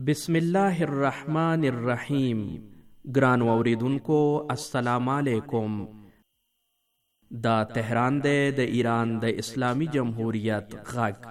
بسم الله الرحمن الرحیم. ګران اوریدونکو السلام علیکم. دا تهران دی د ایران د اسلامی جمهوریت غږ.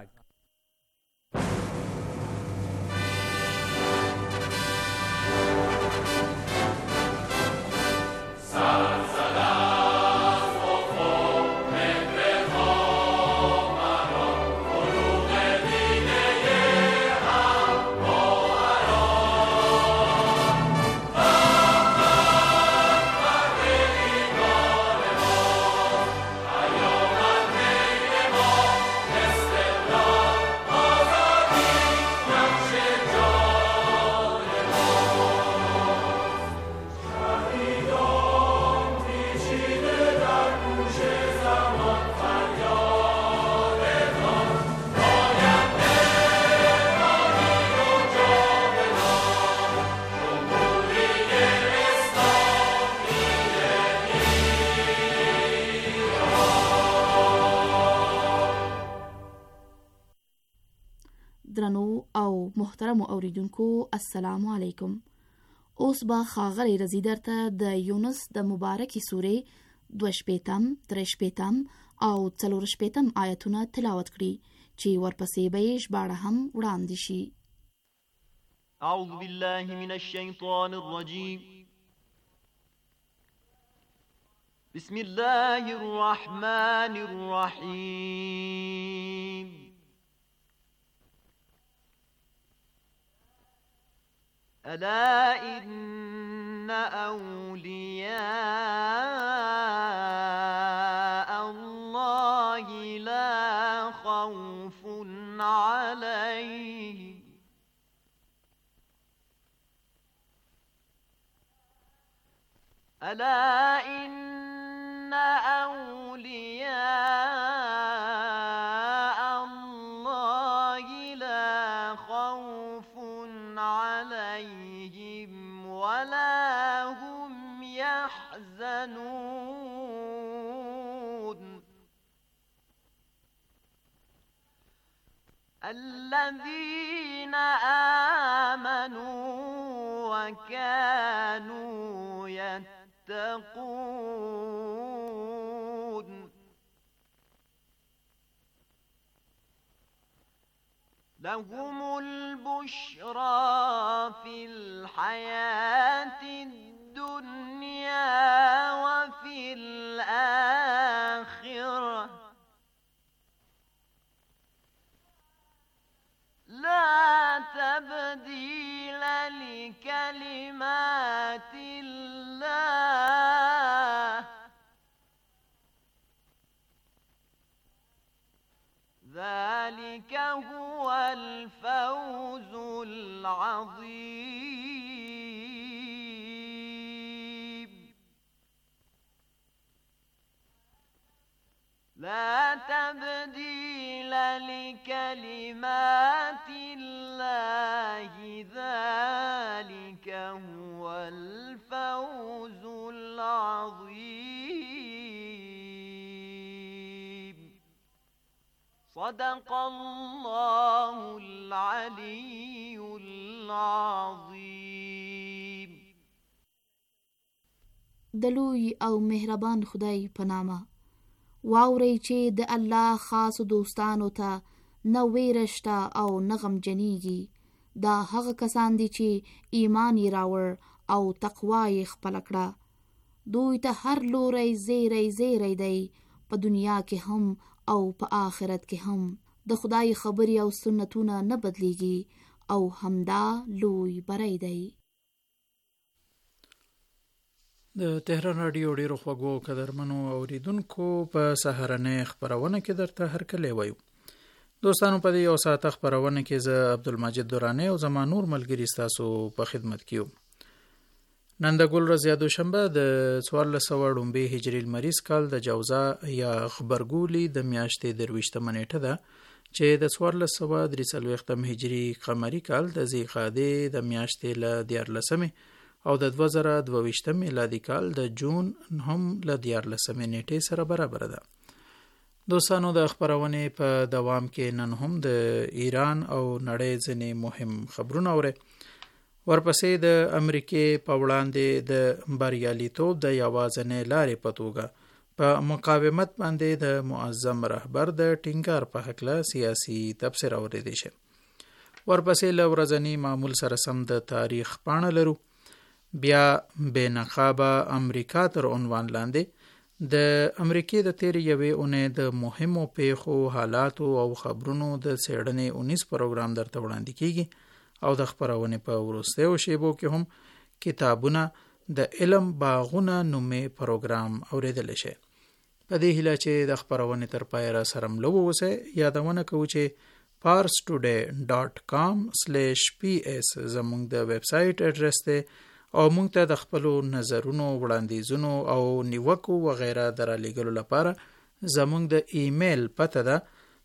درنو او محترم اوریدونکو السلام علیکم. اوس با خاغلی رضی درته د یونس د مبارکی سوره 2 3 او 4 آیتونه تلاوت کړي چې ورپسې به یې ژباړه هم وړاندې شي. اعوذ بالله من الشیطان الرجیم. بسم الله الرحمن الرحیم. ألا إن أولياء الله لا خوف عليهم ألا إن أولياء الله لا خوف عليهم ولا هم يحزنون الذين آمنوا وكانوا يتقون لهم البشرى في الحياة الدنيا وفي الآخرة لا تبديل لكلمات الله ذلك هو الفوز العظيم. لا تبديل لكلمات الله ذلك هو الفوز العظيم. صدق الله العلي العظيم. دلوی او مهربان خدای په نامه. واورئ چې د الله خاص دوستانو ته نه ویره شته او نه غمجنیږي. دا هغه کسان دي چې ایمان یې راوړ او تقوا یې خپله کړه. دوی ته هر لوری زیری دی په دنیا کې هم او په آخرت کې هم. د خدای خبرې او سنتونه نه بدلیږي او همدا لوی بری دی. د تهران رادیو ډیرو خوږو قدرمنو اوریدونکو په سهارنۍ خپرونه کې درته هرکلی وایو. دوستانو په دې یو ساعته خپرونه کې زه عبدالمجید درانی او زما نور ملګري ستاسو په خدمت کې یم. نن د ګل ورځ یا دوشنبه د 1400 هجري لمریز کال د جوزا یا خبرګولي د میاشتې 23 نیټه ده چې د 1443 هجري قمري کال د ذیقعدې د میاشتې له 14 او د 2022 میلادي کال د جون هم له 14 نیټې سره برابر ده. دوستانو د خبرونې په دوام کې نن هم د ایران او نړۍ ځینې مهم خبرونه اورئ. ورپسې د امریکې په وړاندې د بریالیتوب د یوازینۍ لارې په توګه په مقاومت باندې د معظم رهبر د ټینګار په هکله سیاسي تبصره اوریدی شي. ورپسې له ورځني معمول سره سم د تاریخ پاڼه لرو. بیا بې نقابه امریکا تر عنوان لاندې د امریکې د تیرې یوې اونۍ د مهمو پیښو، حالاتو او خبرونو د څېړنې 19 پروګرام درته وړاندې کیږي او د خپرونې په وروستیو شیبو کې هم کتابونه د علم باغونه نومې پروګرام اوریدلی شي. په دې هیله چې د خپرونې تر پایه را سره ملو اوسئ. یادونه کوو چې parstoday.com/ps زموږ د ویب سایټ اډرس دی او موږ ته د خپلو نظرونو، وړاندیزونو او نیوکو وغیره درالېږلو لپاره زموږ د ایمیل پته ده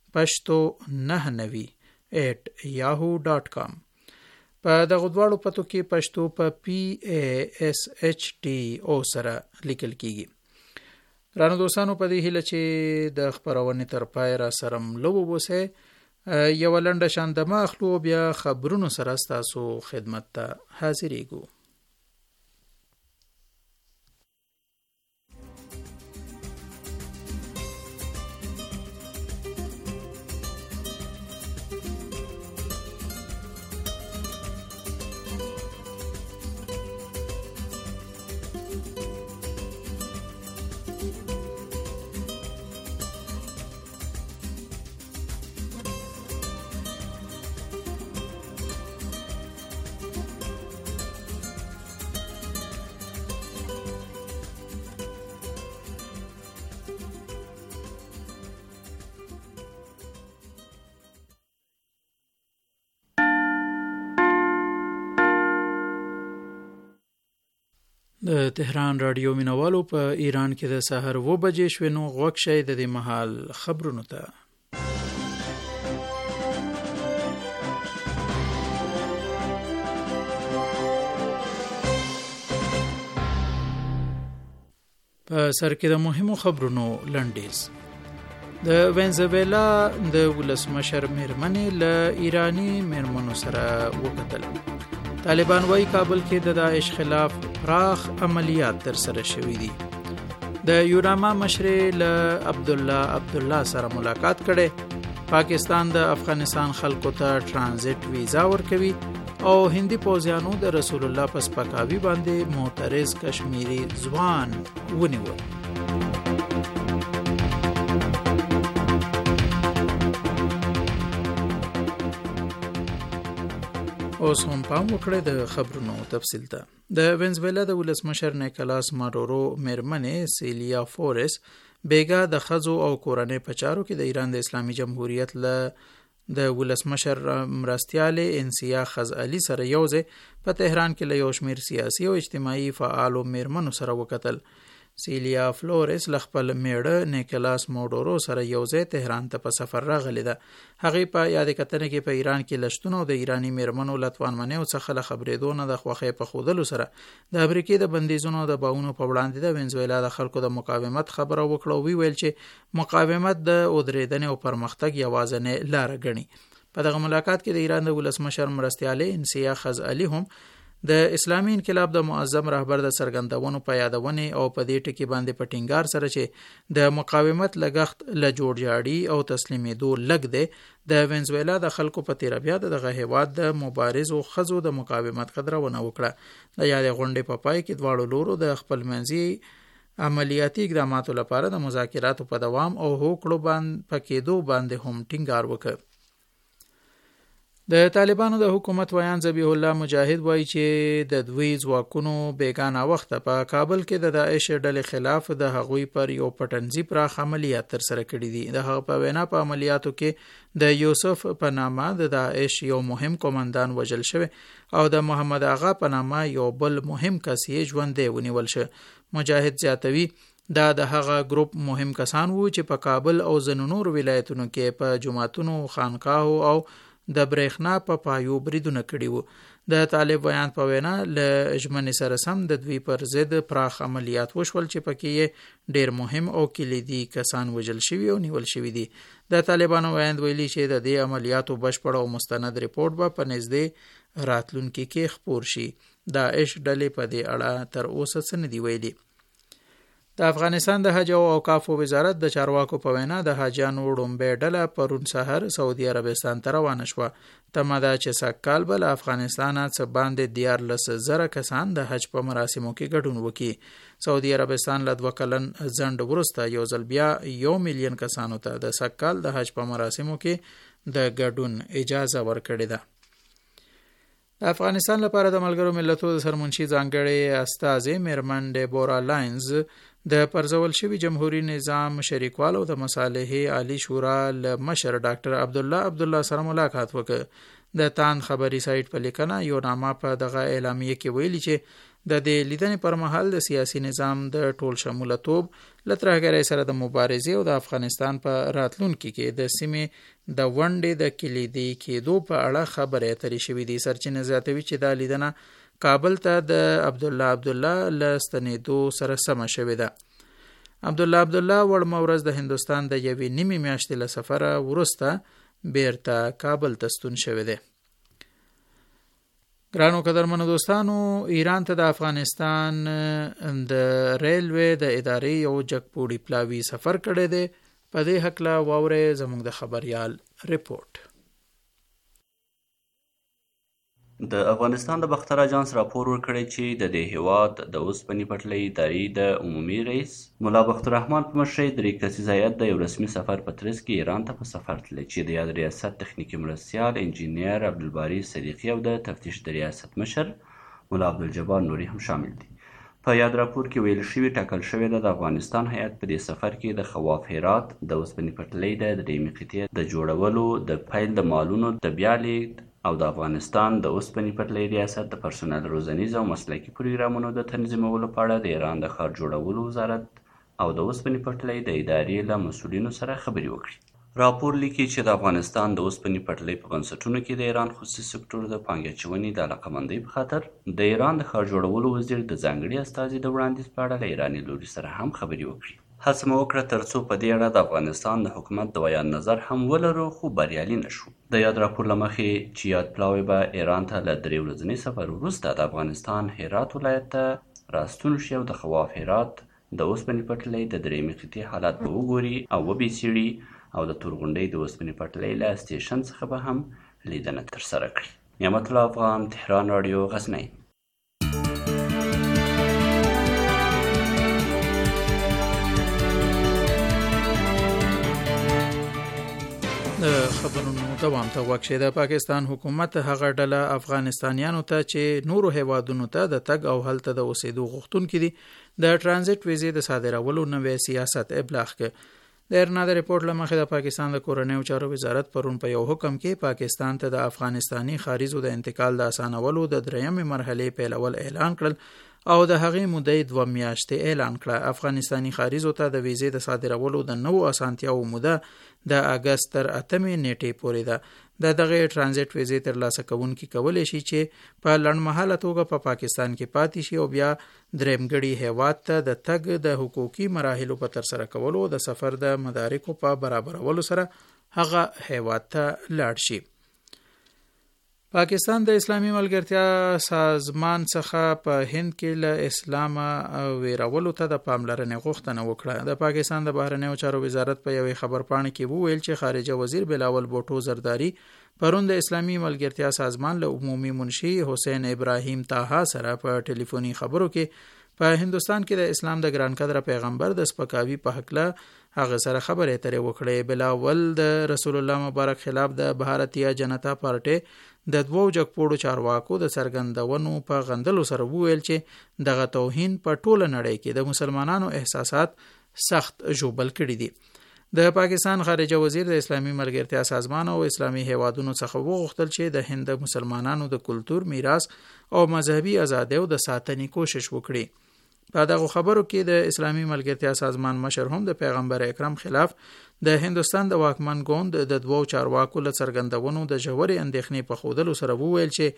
pashto99@yahoo.com. په دغه دواړو پتو کې پښتو په PASHTO سره لیکل کیږي. رانو دوستانو په دې هیله چې د خپرونې تر پای را سره ملو ووسئ. یو لنډه شاندمه اخلو بیا خبرونو سره ستاسو خدمت ته حاضرېږو. د تهران رادیو مینوالو په ایران کې د سحر 2 بجې شوې نو غوږ شئ د دې مهال خبرونو ته. په سر کې د مهمو خبرونو لنډیز. د وینزویلا د ولسمشر میرمنې له ایرانی میرمنو سره وکتل. طالبان وايي کابل کې د داعش خلاف پراخ عملیات تر سره شوي دي. د یوناما مشر له عبدالله سره ملاقات کړي. پاکستان د افغانستان خلکو ته ترانزیت ویزا ورکوي او هندي پوځیانو د رسول الله په سپکاوي باندې معترض کشمیری ځوان ونیول. اوس هم پام وکړئ د خبرونو تفصیل ته. د وینزویلا د ولسمشر نیکلاس مادورو میرمنې سیلیا فورس بیګا د ښځو او کورنۍ په چارو کې د ایران د اسلامي جمهوریت له د ولسمشر مرستیالې انسیا خزعلی سره یوځای په تهران کې له یو شمېر سیاسي او اجتماعي فعالو میرمنو سره وکتل. سیلیا فلورس له خپل میړه نیکلاس مادورو سره یوځای تهران ته په سفر راغلی ده. هغې په یادې کتنې کې په ایران کې له شتون او د ایراني میرمنو له توانمنیو څخه له خبرېدو نه د خوښۍ په ښودلو سره د امریکې د بندیزونو د باونو په وړاندې د وینزویلا د خلکو د مقاومت خبره وکړه او ویل چې مقاومت د ودرېدنې او پرمختګ یوازینۍ لاره ګڼي. په دغه ملاقات کې د ایران د ولسمشر مرستیالې انسیا خزعلی هم د اسلامي انقلاب د معظم رهبر د څرګندونو په یادونې او په دې ټکي باندې په ټینګار سره چې د مقاومت لګښت له جوړجاړي او تسلیمېدو لږ دی، د وینزویلا د خلکو په تیره بیا دغه هیواد د مبارزو ښځو د مقاومت قدرونه وکړه. د یادې غونډې په پای کې دواړو لورو د خپلمنځي عملیاتي اقداماتو لپاره د مذاکراتو په دوام او هوکړو په کېدو باندې هم ټینګار وکړ. د طالبانو د حکومت ویان ذبیح الله مجاهد وایي چې د دوی ځواکونو بیګانه وخته په کابل کې د داعش ډلې خلاف د هغوی پر یو پټنځي پراخ عملیات تر سره کړي دي. د هغه په وینا په عملیاتو کې د یوسف په نامه د داعش یو مهم قومندان وژل شوی او د محمد آغا په نامه یو بل مهم کس یې ژوندی ونیول شو. مجاهد زیاتوي دا د هغه ګروپ مهم کسان وو چې په کابل او ځینو نور ولایتونو کې په جماعتونو، خانقاهو او د برېښنا په پایو بریدونه کړي وو. د طالب بیان په وینا له ژمنې سره سم د دوی پر ضد پراخ عملیات وشول چې پکې ډیر مهم او کلیدي کسان وژل شوي او نیول شوي دي. د طالبانو ویاند ویلي چې د دې عملیاتو بشپړ او مستند ریپورت به په نږدې راتلونکي کې خپور شي. داعش ډلې په دې اړه تر اوسه څه نه دي ویلي. د افغانستان د حج او اوقافو وزارت د چارواکو په وینا د حاجیانو وړومبۍ ډله پرون سحر سعودي عربستان ته روانه شوه. تمه ده چې سږکال به له افغانستانه څه باندې 14,000 کسان د حج په مراسمو کې ګډون وکړي. سعودي عربستان له 2 کلن ځنډ وروسته یو ځل بیا 1 میلیون کسانو ته د سږکال د حج په مراسمو کې د ګډون اجازه ورکړې ده. د افغانستان لپاره د ملګرو ملتونو د سرمنشي ځانګړي استازې میرمن ډیبورا لاینز د پرځول شوي جمهوریت نظام شریکوالو د مصالحې عالی شورا له مشر ډاکټر عبدالله سره ملاقات وکړ. د تان خبري سایت په لیکنه یو نامه په دغه اعلامیه کې ویلي چې د دې لیدنې پر مهال د سیاسي نظام د ټول شمولتوب له ترهګرۍ سره د مبارزې او د افغانستان په راتلونکي کې د سیمې د ونډې د کلیدي کېدو په اړه خبرې اترې شوې دي. سرچینې زیاتوي چې دا لیدنه کابل ته د عبدالله له ستنېدو سره سمه شوې ده. عبدالله وړمه ورځ د هندوستان د 1 نیمې میاشتې له سفره وروسته بیرته کابل ته ستون شوی دی. ګرانو قدرمنو دوستانو، ایران ته د افغانستان د ریلوې د ادارې یو جګپوړي پلاوي سفر کړی دی. په دې هکله واورئ زموږ د خبریال ریپورت. د افغانستان د باختر اجانس راپور ورکړی چې د دې هیواد د اوسپنې پټلۍ ادارې د عمومي رئیس ملا بختالرحمن په مشرۍ 3 کسیز هیات د یو رسمي سفر په ترڅ کې ایران ته په سفر تللی چې د یاد ریاست تخنیکي مرستیال انجینیر عبدالباري صدیقي او د تفتیش د ریاست مشر ملا عبدالجبار نوري هم شامل دي. په یاد راپور کې ویل شوي ټاکل شوې ده د افغانستان هیات په دې سفر کې د خواف هرات د اوسپنې پټلۍ د دریمې قطعې د جوړولو د پیل د مالونو د بیا لیږد او د افغانستان د اوسپنې پټلۍ ریاست د پرسونل روزنیز او مسلکي پروګرامونو د تنظیمولو په اړه د ایران د ښار جوړولو وزارت او د اوسپنې پټلۍ د ادارې له مسؤلینو سره خبرې وکړي. راپور لیکي چې د افغانستان د اوسپنې پټلۍ په بنسټونو کې د ایران خصوصي سکتور د پانګې اچونې د علاقمندۍ په خاطر د ایران د ښار جوړولو وزیر د ځانګړي استازي د وړاندیز په اړه له ایراني لوري سره هم خبرې وکړي. هڅه مو وکړه ترڅو په دې اړه د افغانستان د حکومت د بیان نظر هم ولرو، خو بریالي نشو. د یاد راپور له مخې چې یاد پلاوی به ایران ته له 3 ورځني سفر وروسته د افغانستان هرات ولایت ته راستون شي او د خواف هرات د اوسپنې پټلۍ د دریمې قطعې حالات به وګوري او وبڅېړي او د تورغونډۍ د اوسپنې پټلۍ له سټیشن څخه به هم لیدنه ترسره کړي. نعمت الله افغان، تهران رادیو، غزنی. د خبرونو دوام ته وکړي. د پاکستان حکومت هغه ډله افغانستانیانو ته چې نورو هیوادونو ته د تګ او هلته د اوسېدو غوښتونکي دي د ټرانزیټ ویزې د صادرولو نوی سیاست ابلاغ کړ. د ارنا د ریپورت له مخې د پاکستان د کورنیو چارو وزارت پرون په یو حکم کې پاکستان ته د افغانستاني خاریزو د انتقال د اسانولو د 3مې مرحلې پیلول اعلان کړل او د هغې مودې 2 میاشتې اعلان کړه. افغانستاني خاریزو ته د ویزې د صادرولو د نوو اسانتیاو موده د اگست تر 8 نیټې پورې ده. د دغه ټرانزیټ ویزې ترلاسه کوونکي کولی شي چې په لنډمهاله توګه په پاکستان کې پاتې شي او بیا درېمګړي هیواد ته د تګ د حقوقي مراحلو په ترسره کولو د سفر د مدارکو په برابرولو سره هغه هیواد ته لاړ شي. پاکستان د اسلامي ملګرتیا سازمان څخه په هند کې له اسلام ویرولو ته د پاملرنې غوښتنه وکړه. د پاکستان د بهرنیو چارو وزارت په یوې خبرپاڼه کې وویل چې خارجه وزیر بلاول بوټو زرداری پرون د اسلامي ملګرتیا سازمان له عمومي منشي حسین ابراهیم طاها سره په ټلیفوني خبرو کې په هندوستان کې د اسلام د ګران قدر پیغمبر د سپکاوي په حق له هغه سره خبرې اترې وکړې. بلاول د رسول الله مبارک خلاف د بھارتیا جنتا پارټي د 2 جګپوړو چارواکو د څرګندونو په غندلو سره وویل چې دغه توهین په ټوله نړۍ کې د مسلمانانو احساسات سخت ژوبل کړي دي. د پاکستان خارجه وزیر د اسلامي ملګرتیا سازمان او اسلامي هیوادونو څخه وغوښتل چې د هند مسلمانانو د کلتور، میراث او مذهبي ازادیو د ساتنې کوشش وکړي. په دغه خبرو کې د اسلامي ملګرتیا سازمان مشر هم د پیغمبر اکرم خلاف د هندوستان د واکمن ګوند د 2 چارواکو له څرګندونو د ژورې اندېښنې په ښودلو سره وویل چې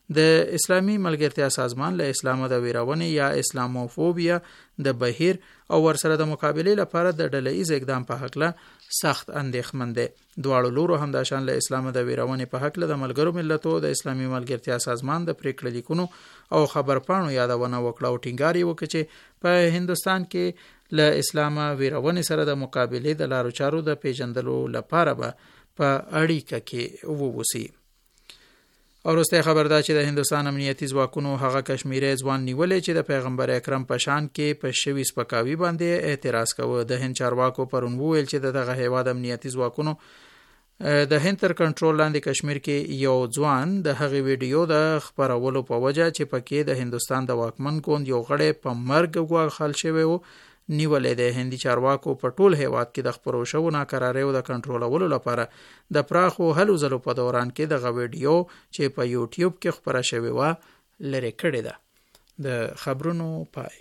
د اسلامي ملګرتیا سازمان له اسلام د ویرونې یا اسلاموفوبیا د بهیر او ورسره د مقابلې لپاره د ډله‌ایز اقدام په حق له سخت اندېښمن دی. دواړو لورو همداشان له اسلام د ویرونې په حق له د ملګرو ملتونو د اسلامي ملګرتیا سازمان د پریکړه لیکونو او خبرپاڼو یادونه وکړه او ټینګار یې وکړ چې په هندستان کې له اسلام ویرونې سره د مقابلې د لارو چارو د پیژندلو لپاره به په اړیکه کې ووسی. او وروسته خبر ده چې د هندستان امنیتي ځواکونو هغه کشمیری ځوان نیولې چې د پیغمبر اکرم په شان کې په شوي سپکاوي باندې اعتراض کوي. د هند چارواکو پرون وویل چې دغه هیواد امنیتي ځواکونو د هند تر کنټرول لاندې کشمیر کې یو ځوان د هغې ویډیو د خپرولو په وجه چې پکې د هندستان د واکمن ګوند یو غړی په مرګ ګواښل شوی و نیولې ده. هندي چارواکو په ټول هیواد کې د خپرو شوو ناکراریو د کنټرولولو لپاره د پراخو هلو ځلو په دوران کې دغه ویډیو چې په یوټیوب کې خپره شوې وه لرې کړې ده. د خبرونو پای.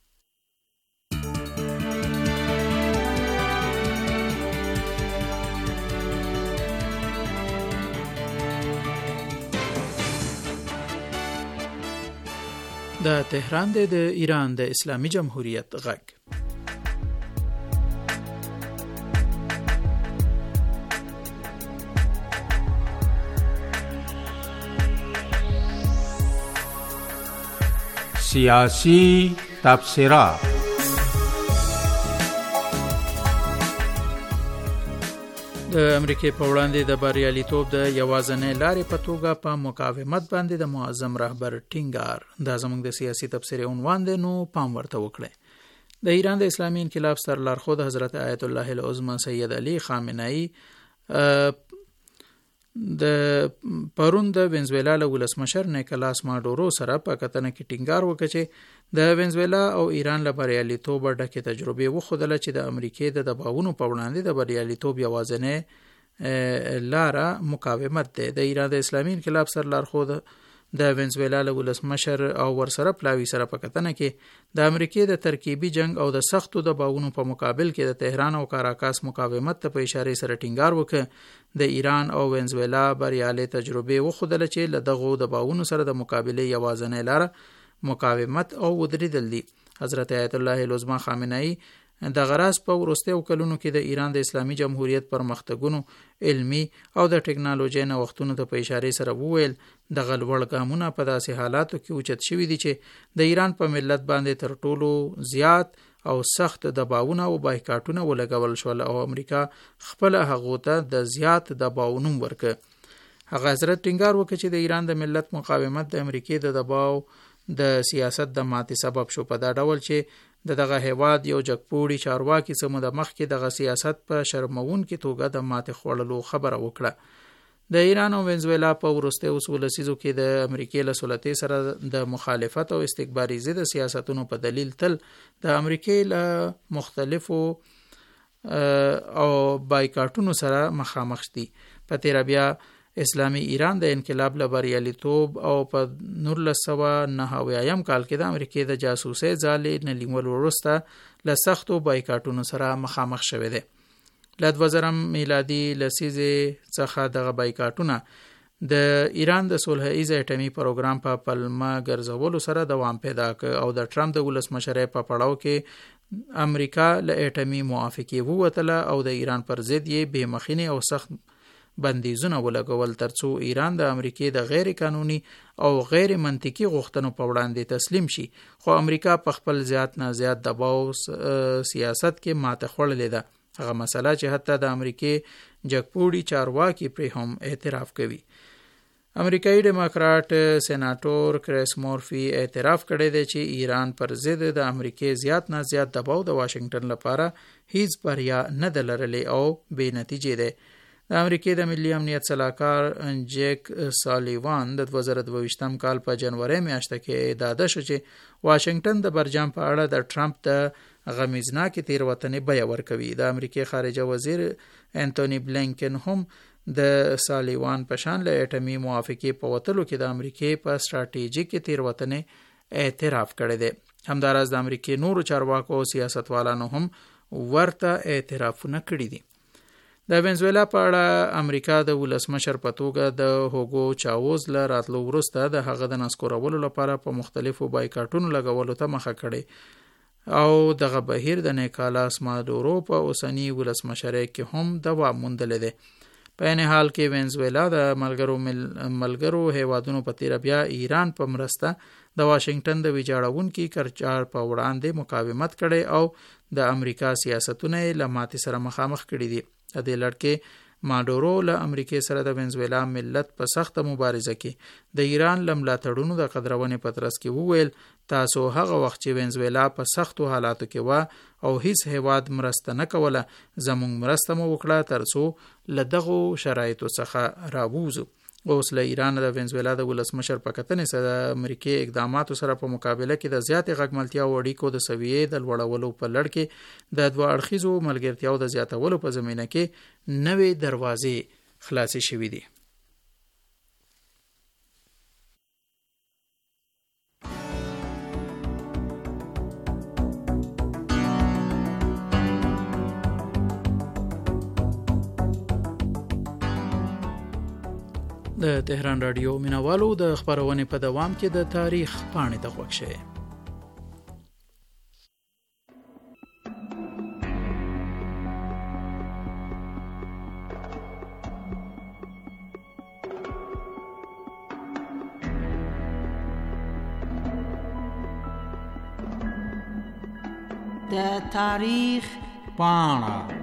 د تهران د ایران د اسلامي جمهوریت غږ. سیاسی تبصره. د امریکای په وړاندې د بریالیتوب د یوازنۍ لارې په توګه په مقاومت باندې د معظم رهبر ټینګار. دا زموږ د سیاسي تبصرې عنوان دی، نو پام ورته وکړئ. د ایران د اسلامي انقلاب ستر لارښود حضرت آیت الله العظمى سید علی خامنه‌ای د پرون د وینزویلا له ولسمشر نیکلاس ماډورو سره په کتنه کې ټینګار وکړ چې د وینزویلا او ایران له بریالیتوب ډکې تجربې وښودله چې د امریکای د دباوونو په وړاندې د بریالیتوب یوازنۍ لاره مقاومت دی. د ایران د اسلامي انقلاب سر لارښود د وینزویلا له ولسمشر او ورسره پلاوي سره په کتنه کې د امریکای د ترکیبي جنگ او د سختو دباوونو په مقابل کې د تهران او کاراکاس مقاومت ته په اشاره سره ټینګار وکړ. د ایران او وینزویلا بریالي تجربې وښودله چې له دغو دباوونو سره د مقابلې یوازنۍ لاره مقاومت او ودرېدل دي. حضرت آیت الله العظمى خامنه‌ای د غراس په وروستیو کلونو کې د ایران د اسلامي جمهوریت پرمختګونو علمي او د ټکنالوژۍ نوښتونو ته په اشاره سره وویل دغه لوړ ګامونه په داسې حالاتو کې اوچت شوي دي چې د ایران په ملت باندې تر ټولو زیات او سخت دباوونه او بایکاټونه ولګول شول او امریکا خپل هغو ته د زیات دباونوم ورکه. هغه حضرت ټینګار وکړ چې د ایران د ملت مقاومت د امریکای د دباو د سیاست د ماتې سبب شو، په دا ډول چې دغه هیواد یو جګپوړي چارواکي سمو د مخکې دغه سیاست په شرمونکې توګه د ماتې خوړلو خبره وکړه. د ایران او وینزویلا په وروستیو لسیزو کې د امریکای له سلطې سره د مخالفت او استکباري ضد سیاستونو په دلیل تل د امریکای له مختلفو او بایکاټونو سره مخامخ دي. په تیر بیا اسلامي ایران د انقلاب له بریالیتوب او په 1999 کال کې د امریکای د جاسوسۍ ځالې نه نیولو وروسته له سختو بایکاټونو سره مخامخ شوی دی. له 2000 میلادي لسیزې څخه دغه بایکاټونه د ایران د صلحیز اټومي پروګرام په پلمه ګرځولو سره دوام پیدا کړ او د ټرمپ د ولسمشرۍ په پړاو کې امریکا له اټومي موافقې ووتله او د ایران پر ضد یې بې مخینې او سخت بندیزونه ولګول ترڅو ایران د امریکای د غیر قانوني او غیر منطقي غوښتنو په وړاندې تسلیم شي. خو امریکا په خپل زیات نه زیات دباو سیاست کې ماته خوړلې ده. هغه مسله چې حتی د امریکای جګپوړي چارواکي پرې هم اعتراف کوي. امریکایي ډیموکراټ سېناټور کریس مورفي اعتراف کړی دی چې ایران پر ضد د امریکای زیات نه زیات دباو د واشنگټن لپاره هیڅ بریا نه ده لرلې او بې نتیجې ده. د امریکای د ملي امنیت صلاحکار جیک سالیوان د 2022 کال په جنوري میاشت کې ادعا شو چې واشنگټن د برجام په اړه د ټرمپ د غمیزناکې تیروتنې بیه ورکوي. د امریکای خارجه وزیر انټونی بلینکن هم د سالیوان په شان له اټومي موافقې په وتلو کې د امریکای په ستراتیژیک تیروتنې اعتراف کړی دی. همداراز د امریکای نورو چارواکو او سیاستوالانو هم ورته اعترافونه کړي دي. د وینزویلا په اړه امریکا د ولسمشر په توګه د هوګو چاوز له راتلو وروسته د هغه د نسکورولو لپاره په مختلفو بایکاټونو لګولو ته مخه کړې او دغه بهیر د نیکالاس مادورو په اوسنی ولسمشرۍ کې هم دوام موندلی دی. په عین حال کې وینزویلا د ملګرو هیوادونو په تیر بیا ایران په مرسته د واشنگټن د ویجاړونکي کرچار په وړاندې مقاومت کړي او د امریکا سیاستونه له ماتې سره مخامخ کړي دي. د دې لړ کې مادورو له امریکای سره د وینزویلا ملت په سخته مبارزه کې د ایران له ملاتړونو د قدرونې په ترڅ کې وویل تاسو هغه وخت چې وینزویلا په سختو حالاتو کې و او هیڅ هیواد مرسته نه کوله زموږ مرسته مو وکړه ترڅو له دغو شرایطو څخه راووځو. اوس له ایران د وینزویلا د ولسمشر په کتنې سره د امریکای اقداماتو سره په مقابله کې د زیاتې غږملتیا او اړیکو د سویې د لوړولو په لړ کې د دوه اړخیزو ملګرتیاو د زیاتولو په زمینه کې نوې دروازې خلاصې شوې دي. د تهران رادیو مینوالو د خبرونې په دوام کې د تاریخ پاڼې ته غوږ شئ. د تاریخ پاڼه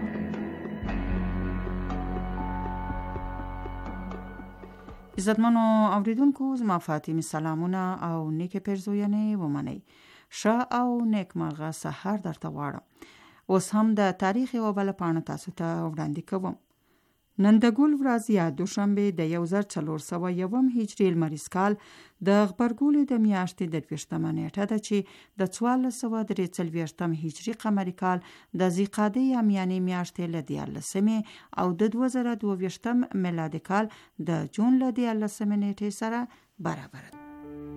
عزتمنو اوریدونکو زما فاطمه سلامونه او نیکه پرزوینې ومنئ. ښه او نیکمرغه سهار درته غواړم. اوس هم د تاریخ یوه بله پاڼه تاسو ته وړاندې کوم. نن د ګل ورځ یا دوشنبه د 1401 هجري لمریز کال د غبرګولې د میاشتې د 20مه نیټه ده چې د 1443 هجري قمري کال د ذیقعدې یا میانې میاشتې له 14 او د 2022 میلادي کال د جون له 14 نیټې سره برابر ده.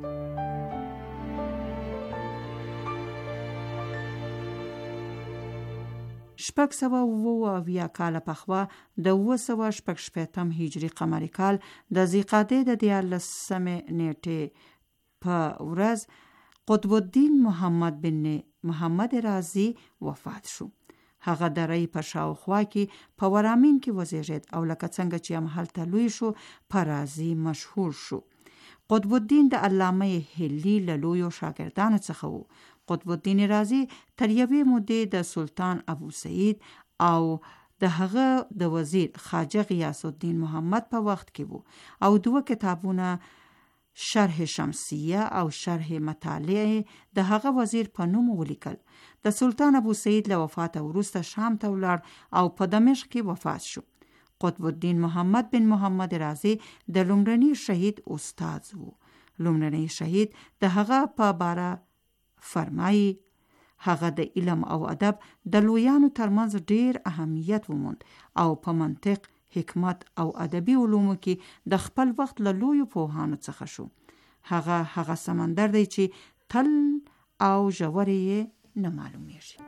شپږ سوه اووه اویا کاله پخوا د 960 هجري قمري کال د ذیقعدې د 14 نیټې په ورځ قطب الدین محمد بن محمد رازي وفات شو. هغه د رای په شاوخوا کې په ورامین کې وزیږید او لکه څنګه چې هلته لوی شو په رازي مشهور شو. قطب الدین د علامه هلی له لویو شاګردانو څخه وو. قطب الدین رازي تر یوې مودې د سلطان ابو سعید او د هغه د وزیر خواجه غیاث الدین محمد په وخت کې وو او 2 کتابونه شرح شمسیه او شرح مطالعه د هغه وزیر په نوم ولیکل. د سلطان ابو سعید له وفات وروسته شام ته ولاړ او په دمشق کې وفات شو. قطب الدین محمد بن محمد رازي د لومړني شهید استاد وو. لومړني شهید د هغه په باره فرمایي هغه د علم او ادب د لویانو ترمنځ ډیر اهمیت وموند او په منطق، حکمت او ادبي علومو کې د خپل وخت له لویو پوهانو څخه شو. هغه سمندر دی چې تل او ژورې یې نه معلومیږي.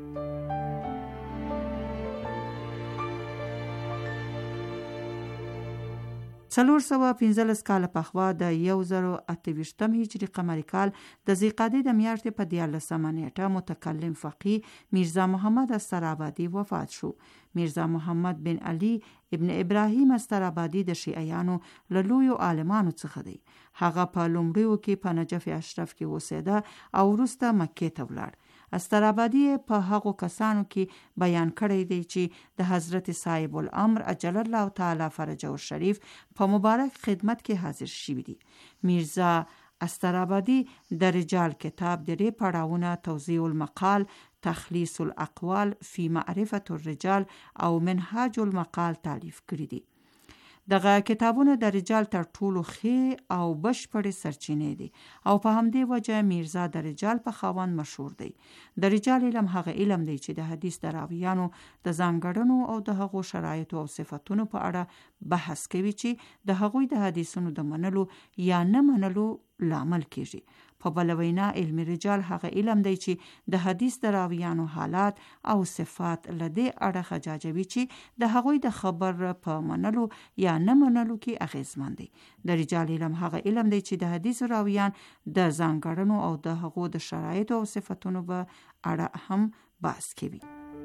415 کاله پخوا د 1028 هجري قمري کال د ذیقعدې د میاشتې په 14 نیټه متکلم فقيه میرزا محمد استرابادي وفات شو. میرزا محمد بن علي ابن ابراهیم استرابادي د شیعیانو له لویو عالمانو څخه دی. هغه په لومړیو کې په نجف اشرف کې اوسېده او وروسته مکې ته ولاړ. استرابادي په هغو کسانو کې بیان کړی دی چې د حضرت صاحب الامر اجل الله تعالی فرجه الشریف په مبارک خدمت کې حاضر شوی دی. میرزا استرابادي د رجال کتاب د ری پړاوونه توضیح المقال، تخلیص الاقوال فی معرفت الرجال او منهاج المقال تالیف کړی دی. دغه کتابونه د رجال تر ټولو ښې او بشپړې سرچینې دي او په همدې وجه میرزا د رجال په خاوند مشهور دی. د رجال علم هغه علم دی چې د حدیث د راویانو د ځانګړنو او د هغو شرایطو او صفتونو په اړه بحث کوي چې د هغوی د حدیثونو د منلو یا نه منلو لامل کیږي. په بل وینا علمي رجال هغه علم دی چې د حدیث د راویانو حالات او صفات لدی اړه جاجوي چې د هغوی د خبر په منلو یا نه منلو کې اغیزمن دی. د رجال علم هغه علم دی چې د حدیث راویان د ځانګړنو او د هغو د شرایطو او صفاتونو په اړه هم بحث کوي.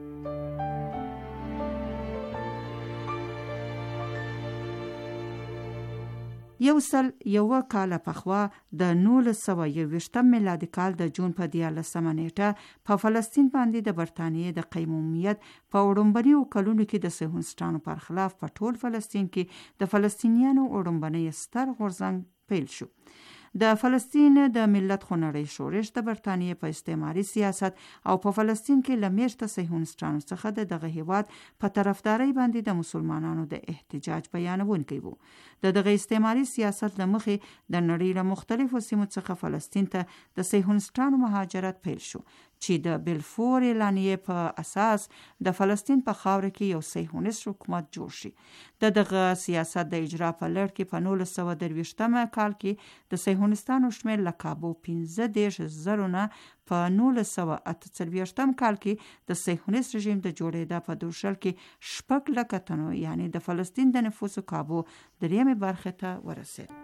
یو سل یو کال پخوا د 1921 میلادي کال د جون په 14 نیټه په فلسطین باندې د برتانیې د قیمومیت په وړومبنیو کلونو کې د صهیونیستانو پر خلاف په ټول فلسطین کې د فلسطینیانو وړومبنی ستر غورځنګ پیل شو. د فلسطین د ملت خونړی شورش د برتانیې په استعماري سیاست او په فلسطین کې لمیشته صهیونیستانو څخه دغه هیواد په طرفداري باندې د مسلمانانو د احتجاج بیانونکی وو. دغه استعماري سیاست لمخې د نړۍ له مختلفو سیمو څخه فلسطین ته د صهیونیستانو مهاجرت پیل شو چې د بلفور اعلامیې په اساس د فلسطین په خاوره کې یو صهیونیست حکومت جوړ شي. دغه سیاست د اجرا په لړ کې په 1923 کال کې د صهیونیستانو شمېر له کابو 15,000 نه په 1948 کال کې د صهیونیست رژیم د جوړېدا په دوشل کې 6 لک تنو یعنی د فلسطین د نفوسو کابو دریمه برخه ته ورسید.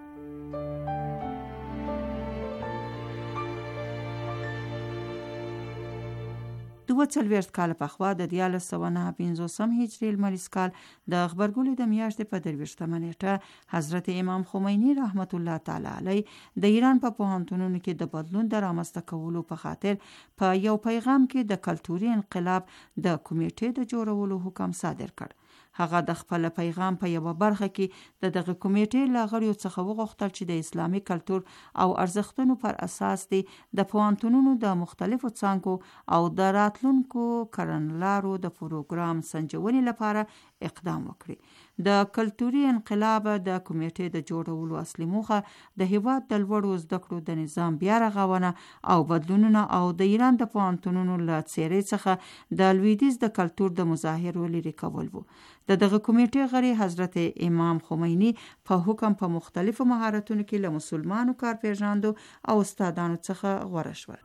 دوه څلوېښت کال پخوا د 1959 هجري لمریز کال د خبرګولې د میاشتې په 23 نیټه حضرت امام خمینی رحمت الله تعالی علیه د ایران په پوهنتونونو کې د بدلون د رامنځته کولو په خاطر په یو پیغام کې د کلتوري انقلاب د کمیټې د جوړولو حکم صادر کړ. هغه د خپل پیغام په یو برخه کې دغه کمیټې له غړیو څخه وغوښتل چې د اسلامي کلتور او ارزښتونو پر اساس د پوهنتونونو د مختلفو څانګو او د راتلونکو کړنلارو د پروګرام سنجونې لپاره اقدام وکړي. د کلتوري انقلاب د کمیټې د جوړولو اصلي موخه د هیواد د لوړو زده کړو د نظام بیا رغونه او بدلونونه او د ایران د پوهنتونونو له څیرې څخه د لویدیځ د کلتور د مظاهرو لرې کول وو. دغه کمیټې غړي حضرت امام خمینی په حکم په مختلفو مهارتونو کې له مسلمانو کارپېژاندو او استادانو څخه غوره شول.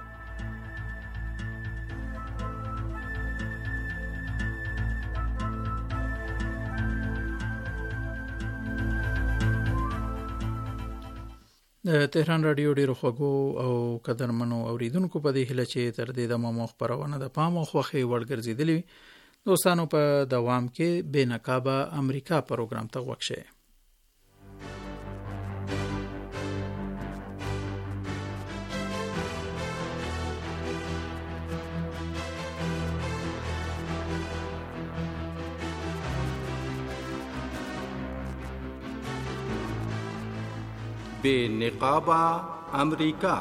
د تهران رادیو ډیرو خوږو او قدرمنو اوریدونکو په دې هیله چې تر دې دمه خپرونه د پام او خوښۍ وړ ګرځېدلې وي. دوستانو په دوام کې بې نقابه امریکا پروګرام ته غوږ شئ. بے نقابہ امریکا.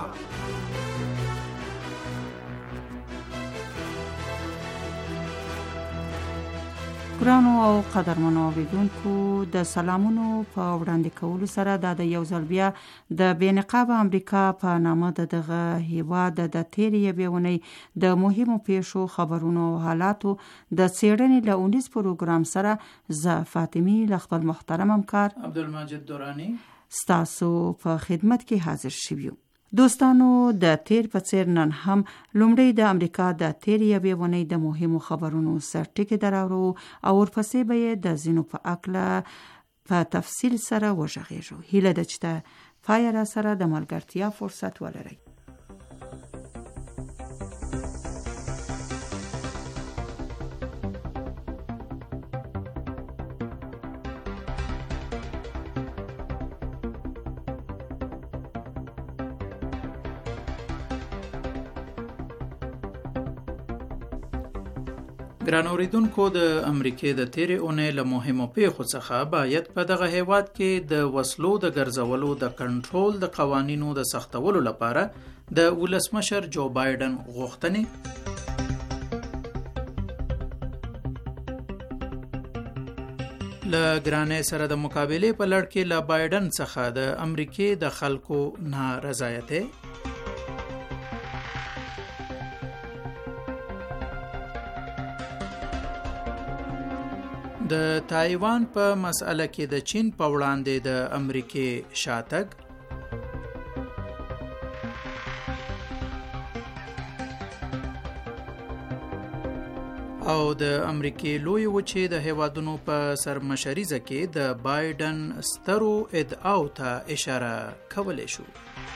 ګرانو او قدرمنو اوریدونکو د سلامونو په وړاندې کولو سره د یو ځل بیا د بې نقابه امریکا په نامه دغه هیواد د تیرې یوې اونۍ د مهمو پیښو خبرونو او حالاتو د څېړنې له اونیز پروګرام سره زه فاطمی له خپل محترم همکار عبدالمجید دورانی ستاسو په خدمت کې حاضر شویو. دوستانو د تیر په څیر نن هم لومړی د امریکا د تیر یوې ونې د مهمو خبرونو سرټکی دراورو او ورپسې به یې د ځینو په اړه په تفصیل سره وژغېږو. هیله ده چې پای را سره د ملګرتیا فرصت ولرئ. ګران اوریدونکو د امریکې د تیرې اونۍ له مهمو پیښو څخه باید په دغه هیواد کې د وسلو د ګرځولو د کنټرول د قوانینو د سختولو لپاره د ولسمشر جو بایدن غوښتنې، له ګرانۍ سره د مقابلې په لړ کې له بایدن څخه د امریکې د خلکو نارضایتۍ، د تایوان په مسأله کې د چین په وړاندې د امریکې شاتګ، او د امریکای لوی وچې د هیوادونو په سرمشریزه کې د بایدن سترو ادعاو ته اشاره کولی شو.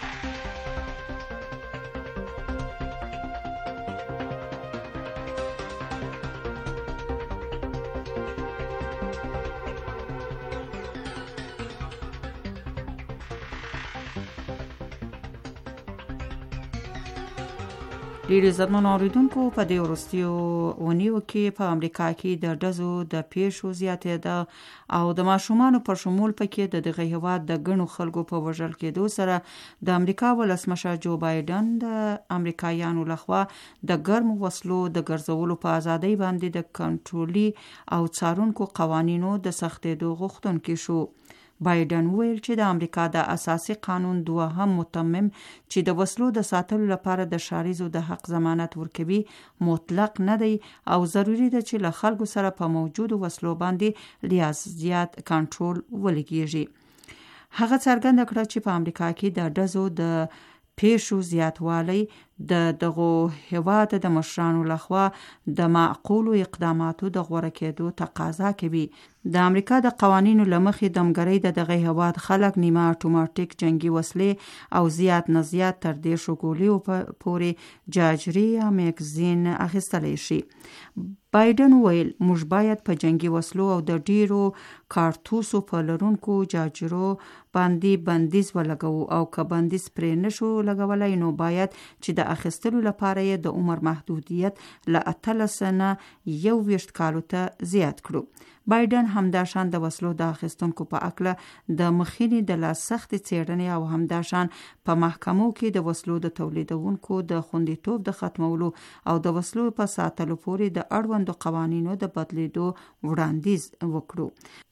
ډیر عزتمن اوریدونکو، په دې وروستیو اونیو کې په امریکا کې د ډزو د پیښو زیاتېده او د ماشومانو پر شمول پکې د دغه هیواد د ګڼو خلکو په وژل کېدو سره د امریکا ولسمشر جو بایدن د امریکایانو لخوا د ګرمو وسلو د ګرځولو په ازادۍ باندې د کنټرولي او څارونکو قوانینو د سختېدو غوښتونکی شو. بایدن ویل چې د امریکا د اساسي قانون دوهم متمم چې د وسلو د ساتلو لپاره د شاریزو د حق ضمانت ورکوي مطلق نه دی او ضروری ده چې له خلکو سره په موجودو وسلو باندې زیات کنټرول ولګیږي. هغه څرګنده کړه چې په امریکا کې د ډزو د پیښو زیاتوالی د دغه هیواد د مشرانو لخوا د معقولو اقداماتو د غوره کېدو تقاضا کوي. د امریکا د قوانینو لمخې دمګرۍ د دغه هیواد خلک نیمه اتوماتیک جنگي وسلې او زیات نه زیات تر 10 ګولیو پورې جاجري یا میګزین اخیستلی شي. بایدن ویل موږ باید په جنگي وسلو او د ډیرو کارتوسو په لرونکو جاجرو باندې بندیز ولګو او که بندیز پرې نشو لګولای نو باید چې د اخیستلو لپاره یې د عمر محدودیت له 18 نه 21 کالو ته زیات کړو. بایدن همداشان د وسلو د اخیستونکو په اکله د مخینې د لا سختې څېړنې او همداشان په محکمو کې د وسلو د تولیدونکو د خوندیتوب د ختمولو او د وسلو په ساتلو پورې د اړوندو قوانینو د بدلیدو وړاندیز وکړو.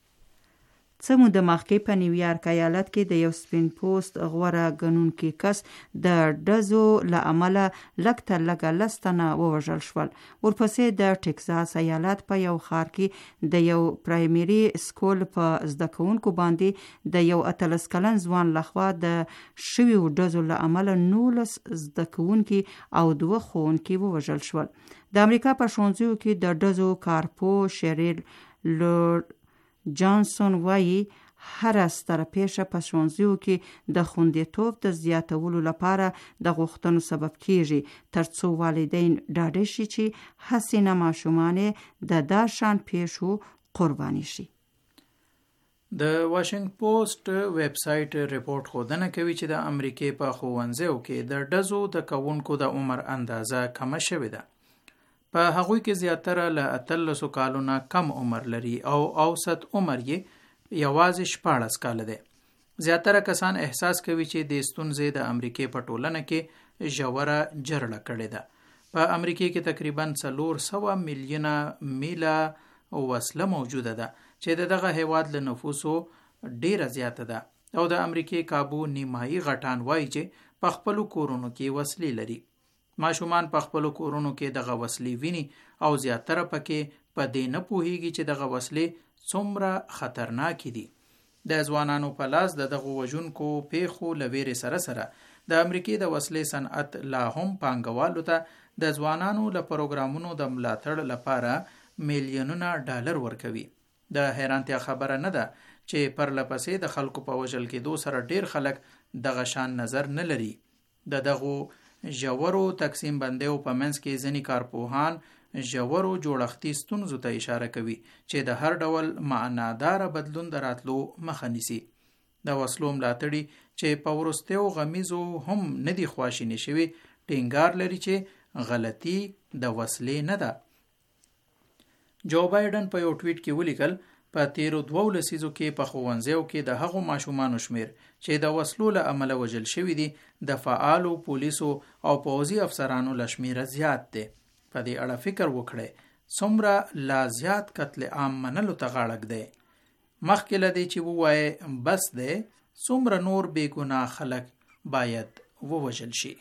څه موده مخکې په نیویارک ایالت کې د یو سپین پوست غوره ګڼونکي کس د ډزو له امله لږ تر لږه 10 تنه ووژل شول. ورپسې د ټکساس ایالت په یو ښار کې د یو پرایمري سکول په زده کوونکو باندې د یو 18 کلن ځوان لخوا د شویو ډزو له امله 19 زده کوونکي او 2 ښوونکي ووژل شول. د امریکا په ښوونځیو کې د ډزو کارپو شریل لورد جانسون وایي هر ستره پیښه په ښوونځیو کې د خوندیتوب د زیاتولو لپاره د غوښتنو سبب کیږي ترڅو والدین ډاډه شي چې حسینه ماشومان د داشان پیښو قرباني شي. د واشنگټن پوسټ ویب سټ ریپورت ښودنه کوي چې د امریکای په ښوونځیو کې د ډزو د کوونکو د عمر اندازه کم شوې ده. په هغوی کې زیاتره له 13 کالو نه کم عمر لري او اوسط عمر یې یوازې 14 کال دی. زیاتره کسان احساس کوي چې د ستونزې د امریکای په ټولنه کې ژوره جرړه کړې ده. په امریکای کې تقریبا 400 میلیونه میله وسله موجوده ده چې دغه هیواد له نفوسو ډیره زیاته ده او د امریکای کابو نیمایي غټان وایي چې په خپل کورونو کې وسلې لري. ماشومان په خپل کورونو کې دغه وسلې ویني او زیاتره پکې په دې نه پوهیږي چې دغه وسلې څومره خطرناکې دي. د ځوانانو په لاس دغه وژونکو پیښو له ویرې سره سره د امریکای د وسلې صنعت لا هم پانګوالو ته د ځوانانو له پروګرامونو د ملاتړ لپاره میلیونونه ډالر ورکوي. د حیرانتیا خبره نه ده چې پرلپسې د خلکو په وژل کېدو سره ډیر خلک دغه شان نظر نه لري. دغه ژورو تقسیم بندیو په منځ کې ځینې کارپوهان ژورو جوړښتي ستونزو ته اشاره کوي چې د هر ډول معنادار بدلون د راتلو مخه نیسي. د وسلو ملاتړي چې په وروستیو غمیزو هم نه دي خواشیني شوي ټینګار لري چې غلطي د وسلې نه ده. جو بایدن په یو ټویټ کې ولیکل په تیرو 2 لسیزو کې په ښوونځیو کې د هغو ماشومانو شمیر چې د وسلو له امله وژل شوي دي د فعالو پولیسو او پوځي افسرانو له شمیره زیات دی. په دې اړه فکر وکړئ څومره لا زیات قتل عام منلو ته غاړه ږدي. مخکې له دې چې ووایي بس دی څومره نور بې ګناه خلک باید ووژل شي.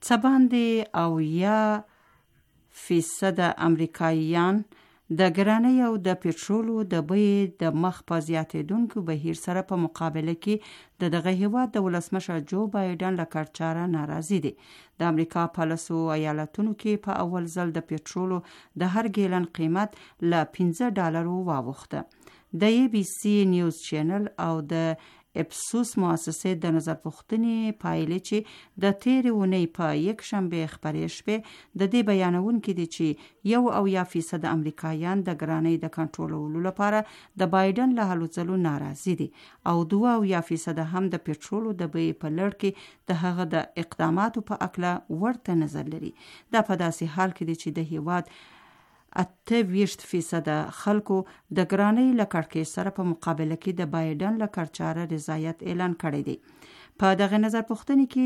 څه باندې 80% امریکایان د ګرانۍ او د پټرولو د بیې د مخ په زیاتېدونکو بهیر سره په مقابله کې دغه هیواد د ولسمشر جو بایدن له کړچاره ناراضي دي. د امریکا په لسو ایالتونو کې په اول ځل د پټرولو د هر ګیلن قیمت له $15 واوښته. د ABC نیوز چینل او د اپسوس مؤسسې د نظر پوښتنې پایلې چې د تېرې اونۍ په یکشنبه خپرې شوې د دې بیانونکي دي چې 71% امریکایان د ګرانۍ د کنټرولولو لپاره د بایدن له هلو ځلو ناراضي دي او 2% هم د پټرولو د بیې په لړ کې د هغه د اقداماتو په اړه ورته نظر لري. دا په داسې حال کې دي چې د هیواد 28% خلکو د ګرانۍ له کړکېچ سره په مقابله کې د بایدن له کړچاره رضایت اعلان کړی دی. په دغه نظر پوښتنې کې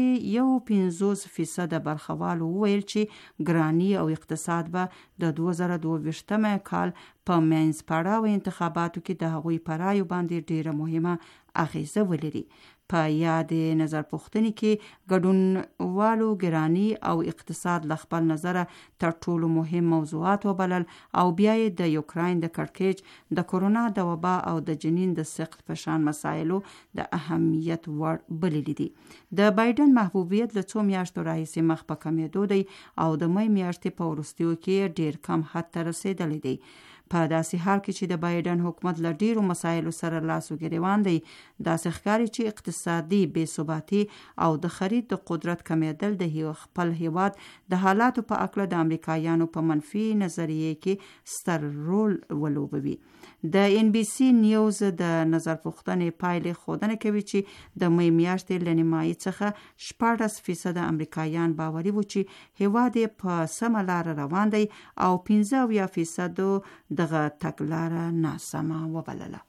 50% برخوالو وویل چې ګرانۍ او اقتصاد به د 2022 کال په منځ پړاو انتخاباتو کې د هغوی په رایو باندې ډیره مهمه اغیزه ولري. په یاد نظر پوښتنې کې ګډونوالو ګرانۍ او اقتصاد له خپل نظره تر ټولو مهم موضوعات وبلل او بیا یې د یوکراین د کړکېچ، د کورونا د وبا او د جنین د سقط په شان مسایلو د اهمیت وړ بللي دي. د بایدن محبوبیت له څو میاشتو راهیسې مخ په کمیدو دی او د مې میاشتې په وروستیو کې ډیر کم حد ته رسیدلی دی. په داسې حال کې چې د بایدن حکومت له ډیرو مسایلو سره لاس و ګریوان دی، داسې ښکاري چې اقتصادي بې ثباتي او د خرید د قدرت کمیدل د خپل هیواد د حالاتو په اړه د امریکایانو په منفي نظریه کې ستر رول ولوبوي. د NBC نیوز د نظر پوښتنې پایلې ښودنه کوي چې د مې میاشتې له نیمایي څخه 14% امریکایان باوري وو چې هیواد په سمه لار روان دی او 15% دغه تګلاره ناسمه وبلله.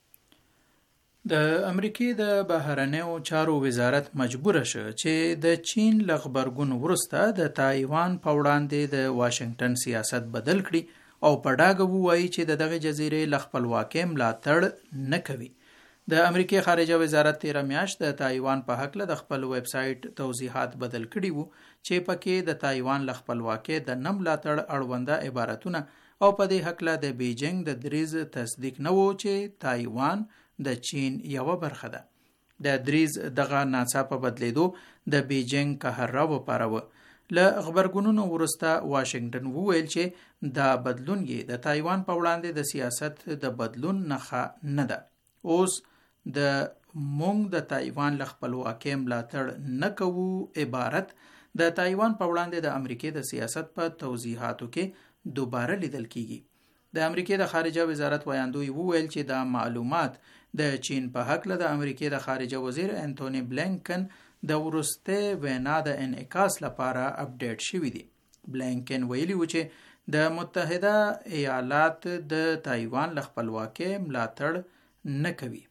د امریکې د بهرنیو چارو وزارت مجبور شو چې د چین له غبرګون وروسته د تایوان په وړاندې د واشنگټن سیاست بدل کړي او په ډاګه ووایي چې دغه جزیرې له خپلواکۍ ملاتړ نه کوي. د امریکې خارجه وزارت 13 میاشت د تایوان په هکله د خپل ویب سایټ توضیحات بدل کړي وو چې پکې د تایوان له خپلواکۍ د نه ملاتړ اړونده عبارتونه او په دې هکله د بیجینګ د دریز تصدیق نه وو چې تایوان د چین یو برخه ده. د دریز دغه ناڅاپه بدلیدو د بیجینګ قهر راوپاروه. له غبرګونونو وروسته واشنگټن وویل چې دا بدلون یې د تایوان په وړاندې د سیاست د بدلون نښه نه ده. اوس د مونږ د تایوان له خپلواکۍ ملاتړ نه کوو عبارت د تایوان په وړاندې د امریکې د سیاست په توضیحاتو کې دوباره لیدل کیږي. د امریکې د خارجه وزارت ویاندوی وویل چې دا معلومات د چین په هکله د امریکې د خارجه وزیر انټونی بلینکن د ورسته وینا د انعکاس لپاره اپډیټ شوی دی. بلینکن ویلي و چې د متحده ایالات د تایوان له خپلواکۍ ملاتړ نه کوي.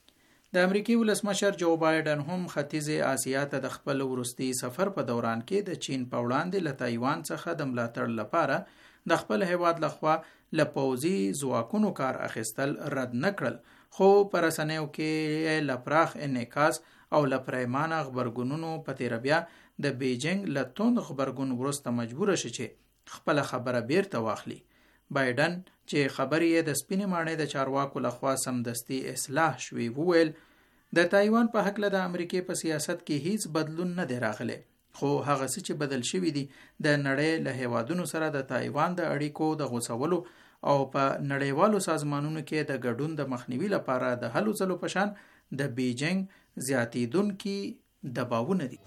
د امریکای ولسمشر جو بایدن هم ختیځې آسیا ته د خپل ورستي سفر په دوران کې د چین په وړاندې له تایوان څخه د ملاتړ لپاره د خپل هیواد لخوا له پوځي ځواکونو کار اخیستل رد نکړل، خو پر رسنیو کې لپراخ انعکاس او لپریمانه غبرګونونو په تیر بیا د بیجینګ له توند غبرګون وروسته مجبور شي چې خپل خبره بیرته واخلي. بایدن چې خبرې د سپینې ماڼۍ د چارواکو لخوا سمدستي اصلاح شوی وویل د تایوان په هکله د امریکای په سیاست کې هیڅ بدلون نه دی راغلی، خو هغه څه چې بدل شوی دی د نړۍ له هیوادونو سره د تایوان د اړیکو د غوڅولو او په نړیوالو سازمانونو کې د ګډون د مخنیوي لپاره د هلو ځلو په شان د بیجینګ زیاتېدونکي دباوونه دي.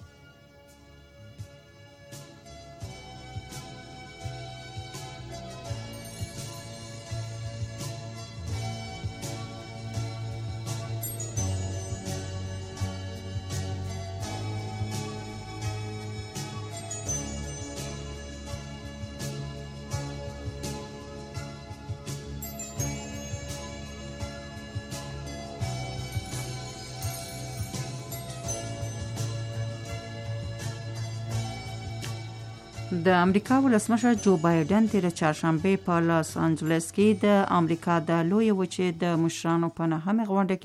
د امریکا ولسمشر جو بایدن تیر چهارشنبه په لاس انجلس کې د امریکا د لوی وچې د مشرانو په نهمه غونډه کې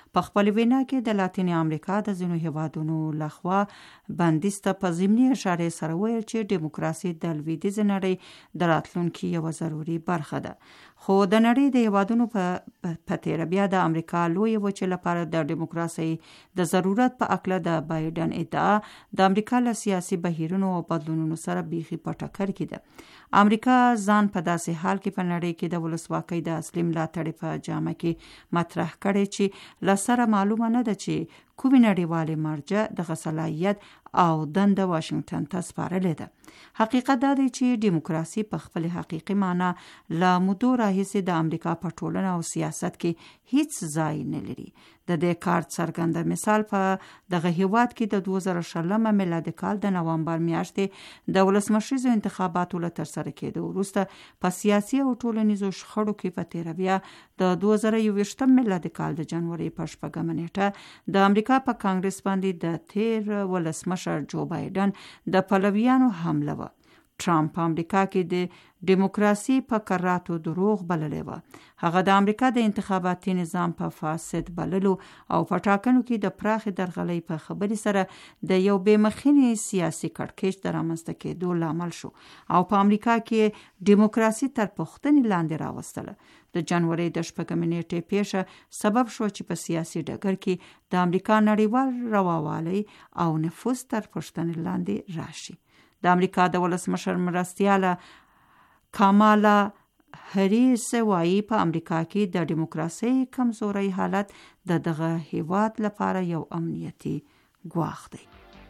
په خپل وینا کې د لاتین امریکا د ځینو هیوادونو لخوا بندیز ته په ضمني اشاره سره ویل چې دیموکراسي د لویدیځ نړۍ د راتلونکي یوه ضروري برخه ده. خو د نړۍ د هیوادونو په تیره بیا د امریکا لوی وچې لپاره د دیموکراسي د ضرورت په اکله د بایدن ادعا د امریکا له سیاسي بهیرونو او بدلونونو سره بیخي په ټکر کې ده. امریکا ځان په داسې حال کې په نړۍ کې د ولسواکۍ د اصلي ملاتړ په جامه کې مطرح کړي چې له سره معلومه نه ده چې کومې نړیوالې مرجع دغه صلاحیت او دنده واشنگټن ته سپارلې ده. حقیقت دا دی چې دیموکراسي په خپل حقیقي معنا له مودو راهیسې د امریکا په ټولنه او سیاست کې هیڅ ځای نه لري. د دې کار څرګنده مثال په دغه هیواد کې د 2020 میلادي کال د نوامبر میاشتې د ولسمشریزو انتخاباتو له ترسره کېدو وروسته په سیاسي او ټولنیزو شخړو کې په تیره بیا د 2021 میلادي کال د جنوري په 4 نیټه د امریکا په کانګرس باندې د تیر ولسمشر جو بایدن د پلویانو حمله و. ټرمپ په امریکا کې د دیموکراسي په کراتو دروغ بللی و. هغه د امریکا د انتخاباتي نظام په فاسد بللو او په ټاکنو کې د پراخې درغلۍ په خبرې سره د یو بېمخینې سیاسي کړکېچ د رامنځته کېدو لامل شو او په امریکا کې دیموکراسي تر پوښتنې لاندې راوستله. د جنوري د 4 نیټې پیښه سبب شو چې په سیاسي ډګر کې د امریکا نړیوال رواوالي او نفوذ تر پوښتنې لاندې راشي. د امریکا د ولسمشر مرستیاله کامالا هریس وایي په امریکا کې د دیموکراسي کمزوري حالت د دغه هیواد لپاره یو امنیتي ګواښ دی.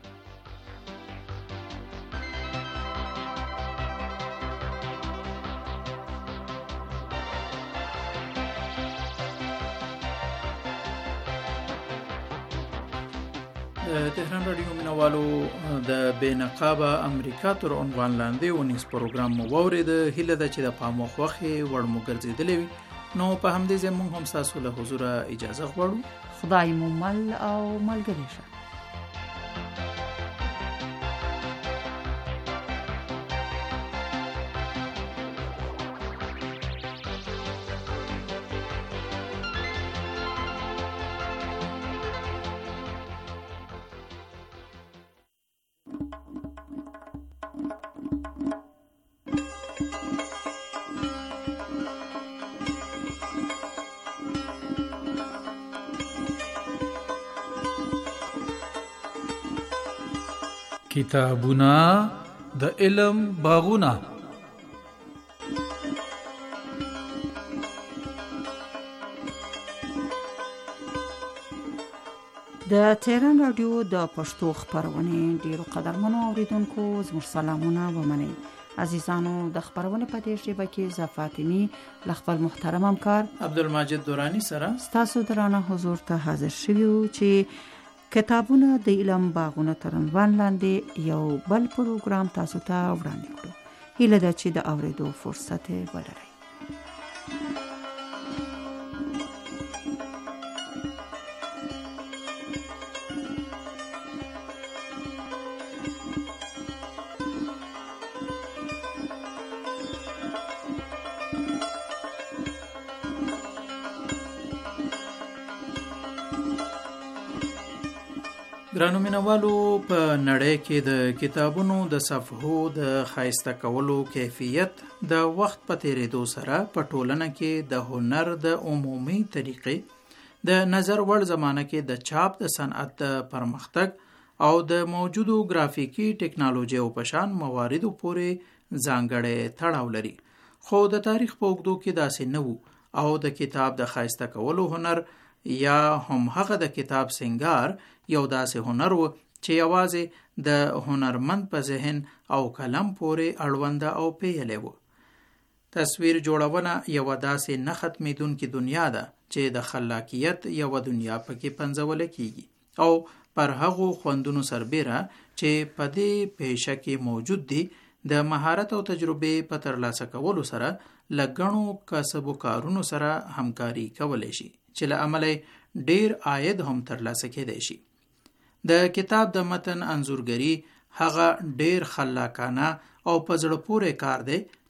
تهران رادیو مینوالو د بېنقابه امریکا تر عنوان لاندې ونیس پروګرام مو واورېد. هیله ده چې د پام او خوښې وړ مو ګرځېدلی وي. نو په همدې ځای موږ هم ستاسو له حضوره اجازه غواړو. خدای مو مل او ملګری شه. کتابونه د علم باغونه. د تهران رادیو د پښتو خبرونه ډیرو قدرمنو اوریدونکو زموږ سلامونه ومنئ. عزیزانو د خبرونه په دې شیبه کې زفاتمی لخپل محترم همکار عبدالمجید دورانی سره ستاسو درانه حضور ته حاضر شویو چې کتابونه د علم باغونه تر عنوان لاندې یو بل پروګرام تاسو ته وړاندې کړو. هیله ده چې د اوریدو فرصت ولرئ. ګرانو مینوالو، په نړۍ کې د کتابونو د صفحو د ښایسته کولو کیفیت د وخت په تیریدو سره په ټولنه کې د هنر د عمومي طریقې د نظر وړ زمانه کې د چاپ د صنعت د پرمختګ او د موجودو ګرافیکي ټکنالوژیو په شان مواردو پورې ځانګړی تړاو لري. خو د تاریخ په اوږدو کې داسې نه وو او د کتاب د ښایسته کولو هنر یا هم هغه د کتاب سنگار یو داسې هنر و چې یوازې د هنرمند په ذهن او قلم پورې اړونده او پیلې و. تصویر جوړونه یو داسې نه ختمېدونکې دنیا ده چې د خلاقیت یو دنیا پکې پنځول کیږي او پر هغو خوندونو سربیره چې په دې پیشه کې موجود دي د مهارت او تجربې په ترلاسه کولو سره لګڼو کسب و کارونو سره همکاري کولی شي چې له امله ډیر عاید هم ترلاسه کېدای شي. د کتاب د متن انځورګری هغه ډیر خلاقانه او په زړه پورې کار دی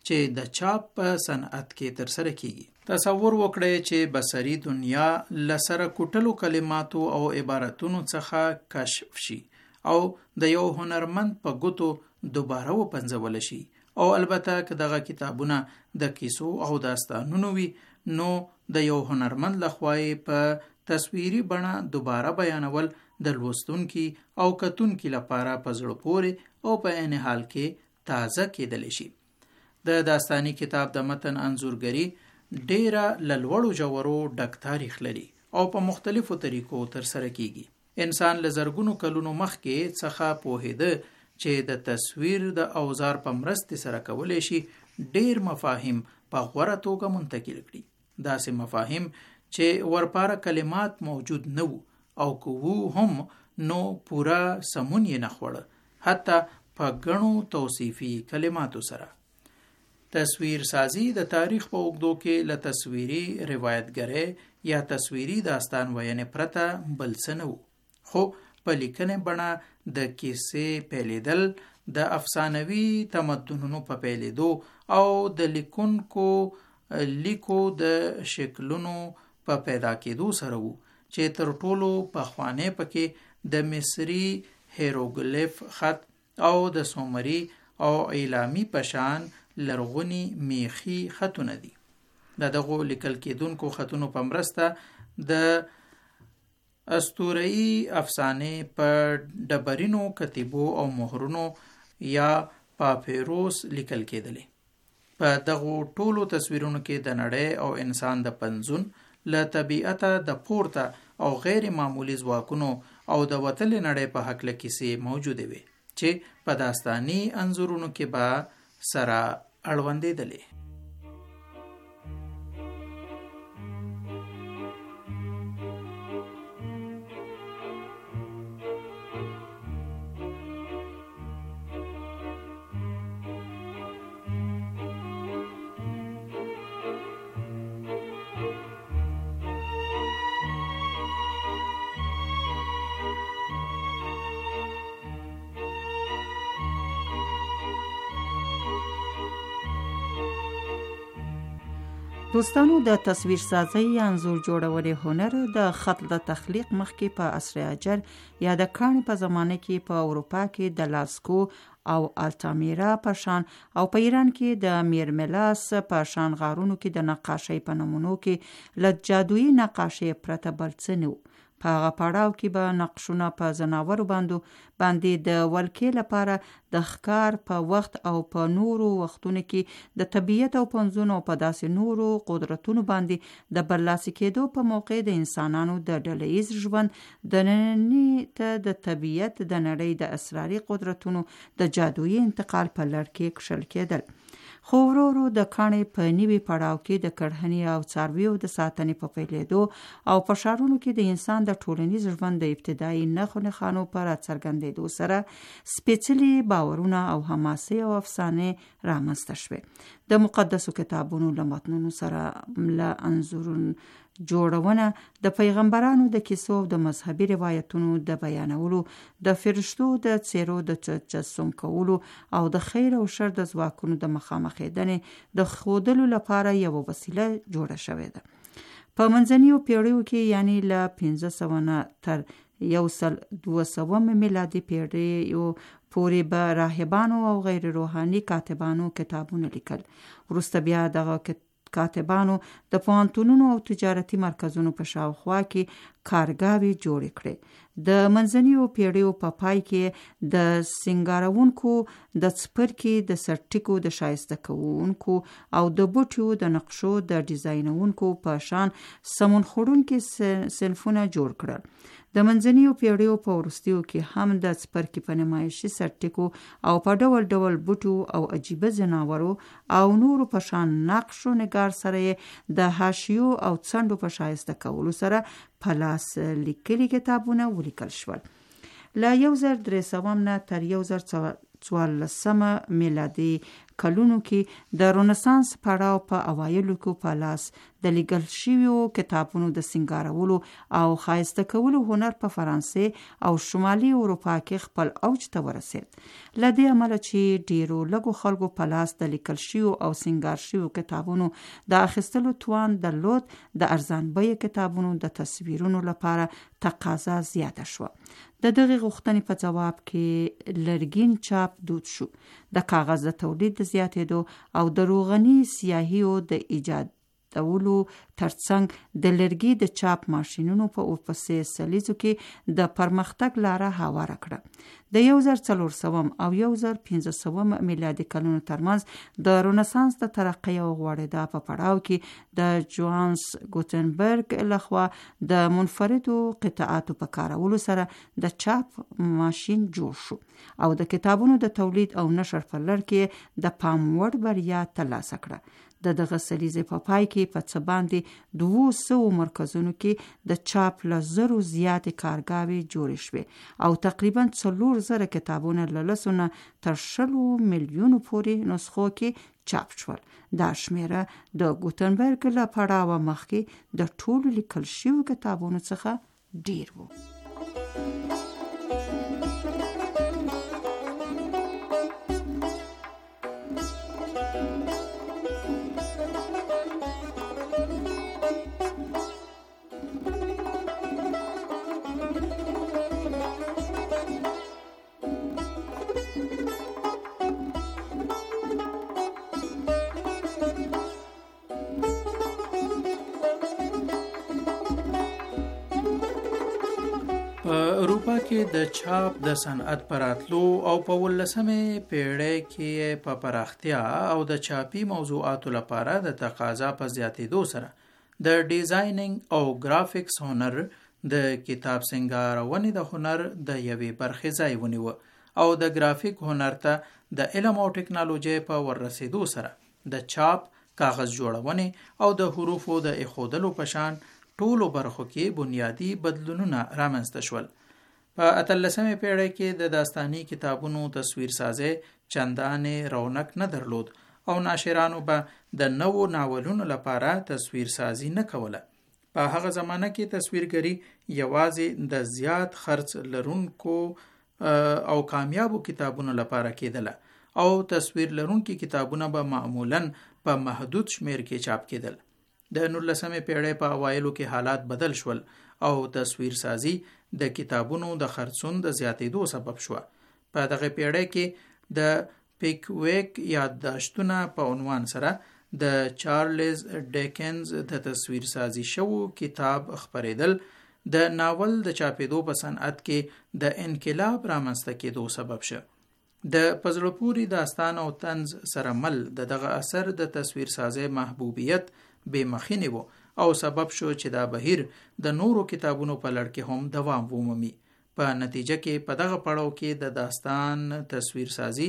چې د چاپ په صنعت کې ترسره کیږي. تصور وکړئ چې بصري دنیا لسره کوټلو کلماتو او عبارتونو څخه کشف شي او د یو هنرمند په ګوتو دوباره وپنځول شي، او البته که دغه کتابونه د کیسو او داستانونو وي نو د یو هنرمند لخوا په تصویري بڼه دوباره بیانول د لوستونکي او کتونکي لپاره په زړه پورې او په عین حال کې تازه کېدلی شي. د داستاني کتاب د متن انځورګري ډیره لوړو جوړو ډک تاریخ لري او په مختلفو طریقو ترسره کیږي. انسان له زرګونو کلونو مخکې څخه پوهېده چې د تصویر د اوزار په مرستې سره کولی شي ډیر مفاهیم په غوره توګه منتقل کړي. داسې مفاهیم چې ورپاره کلمات موجود نه وو، او که وو هم نو پورا سمون یې نه خوړه، حتی په ګڼو توصیفي کلماتو سره. تصویر سازی د تاریخ په اوږدو کې له تصویري روایتګرۍ یا تصویري داستان وینې پرته بل څه نه وو، خو په لیکنې بڼه د کیسې پیلېدل، د افسانوي تمدنونو په پیلېدو او د لیکو د شکلونو په پیدا کېدو سره وو، چې تر ټولو پخوانی پکې د مصري هیروګلیف خط او د سومري او ایلامی پشان لرغونی میخي خطونه دي. د دغو لیکل کېدونکو خطونو په مرسته د اسطوره‌ای افسانې په ډبرینو کتیبو او مهرونو یا پاپیروس لیکل کېدلې. په دغو ټولو تصویرونو کې د نړۍ او انسان د پنځون له طبیعته د پورته او غیر معمولی ځواکونو او د وتلې نړۍ په هکله کیسې موجودې وي چې په داستاني انځورونو کې به سره اړوندېدلې. دوستانو، د تصویر سازی یا انځور جوړولو هنر د خط د تخلیق مخکې په عصر اجر یا د کاڼي په زمانه کې په اروپا کې د لاسکو او التامیرا په شان او په ایران کې د میرملاس په شان غارونو کې د نقاشۍ په نمونو کې له جادویي نقاشۍ پرته بل څه نه و. په هغه پړاو کې به نقشونه په ځناورو باندې د ولکې لپاره د ښکار په وخت او په نورو وختونو کې د طبیعت او پنځونو او په داسې نورو قدرتونو باندې د برلاسي کېدو په موقع د انسانانو د ډلهییز ژوند د ننني ته د طبیعت د نړۍ د اسراري قدرتونو د جادویي انتقال په لړ کې کشل کېدل. خو ورو ورو د کاڼي په نوي پړاو کې د کړهنې او څارویو د ساتنې په پیلېدو او په ښارونو کې د انسان د ټولنیز ژوند د ابتدایي نښو نښانو په راڅرګندېدو سره سپېڅلي باورونه او حماسې او افسانې رامنځته شوې. د مقدسو کتابونو له متنونو سره له انځورونو جوړونه د پیغمبرانو د کیسو او د مذهبي روایتونو د بیانولو، د فرشتو د څیرو د تجسم کولو او د خیر او شر د ځواکونو د مخامخېدنې د ښودلو لپاره یوه وسیله جوړه شوې ده. په منځنیو پیړیو کې یعنی له 1500 نه تر 1200 میلادي پیړیو پورې به راهبانو او غیر روحاني کاتبانو کتابونه لیکل. وروسته بیا دغه کاتبانو د پوهنتونونو او تجارتي مرکزونو په شاوخوا کې کارګاوې جوړې کړې. د منځنیو پیړیو په پای کې د سینګارونکو، د څپرکي د سرټیکو د شایسته کوونکو او د بوټیو د نقشو د ډیزاینونکو په شان سمون خوړونکي صنفونه جوړ کړل. د منځنیو پیړیو په وروستیو کې هم د څپرکي په نمایشي سرټیکو او په ډول ډول بوټو او عجیبه ځناورو او نورو په شان نقش و نگار سره د حاشیو او څنډو په شایسته کولو سره په لاس لیکلي کتابونه ولیکل شول. له 1300 نه تر 1414 میلادي کلونو کې د رنسانس پړاو په اوایلو کې په لاس د لیکل شویو کتابونو د سنگارولو او ښایسته کولو هنر په فرانسې او شمالي اروپا کې خپل اوج ته ورسید. له دې امله چې ډیرو لږو خلکو په لاس د لیکل شویو او سنگار شویو کتابونو د اخیستلو توان درلود، د ارزان بیه کتابونو د تصویرونو لپاره تقاضا زیاته شوه. د دغه غوښتنې په جواب کې لرګین چاپ دود شو. د کاغذ د تولید د زیاتېدو او د روغني سیاهیو د ایجاد دولو ترڅنګ د لرګي د چاپ ماشینونو په ورپسې سلیزو کې د پرمختګ لاره هواره کړه. د 1400 او 1500 میلادي کلونو ترمنځ د رنسانس د ترقۍ او غوړېدا په پړاو کې د جوانس ګوتنبرګ لخوا د منفردو قطعاتو په کارولو سره د چاپ ماشین جوړ شو او د کتابونو د تولید او نشر په لړ کې د پام وړ بریا ترلاسه کړه. د دغه سلیزې په پای کې په څه باندې 200 مرکزونو کې د چاپ له 1000 زیاتې کارګاوې جوړې شوې او تقریبا 4000 کتابونه له 100 تر 100 میلیونو پورې نسخو کې چاپ شول. دا شمیره د ګوتنبرګ له پړاوه مخکې د ټولو لیکل شویو کتابونو څخه ډیر و. په اروپا کې د چاپ د صنعت پراتلو او په 18مې پیړۍ کې په پراختیا او د چاپی موضوعاتو لپاره د تقاضا په زیاتېدو سره د ډیزاینینګ او ګرافیکس هنر د کتاب سنگارونې د هنر د یوې برخې ځای ونیو او د ګرافیک هنر ته د علم او ټکنالوژي په ورسېدو سره د چاپ، کاغذ جوړونې او د حروفو د ایښودلو په شان ټولو برخو کې بنیادی بدلونونه رامنځته شول. په 18مې پیړۍ کې د داستاني کتابونو تصویر سازي چندانې رونق نه درلود او ناشرانو به د نوو ناولونو لپاره تصویر سازي نه کوله. په هغه زمانه کې تصویرګری یوازې د زیات خرڅ لرونکو او کامیابو کتابونو لپاره کېدله او تصویر لرونکي کتابونه به معمولاً په محدود شمیر کې چاپ کېدل. د 19مې پیړۍ په اوایلو کې حالات بدل شول او تصویر سازي د کتابونو د خرڅون د زیاتېدو سبب شو. په دغه پیړۍ کې د پیکویک یادداشتونه په عنوان سره د چارلز ډیکنز د تصویر سازي شوو کتاب خپریدل د ناول د چاپېدو په صنعت کې د انقلاب رامنځته کېدو سبب شو. د پزړپوري داستان او طنز سره مل دغه اثر د تصویر سازي محبوبیت بے مخینه وو او سبب شو چې دا بهیر د نورو کتابونو په لړ کې هم دوام ومومي. په نتیجه کې په دغه پړاو کې د داستان تصویر سازي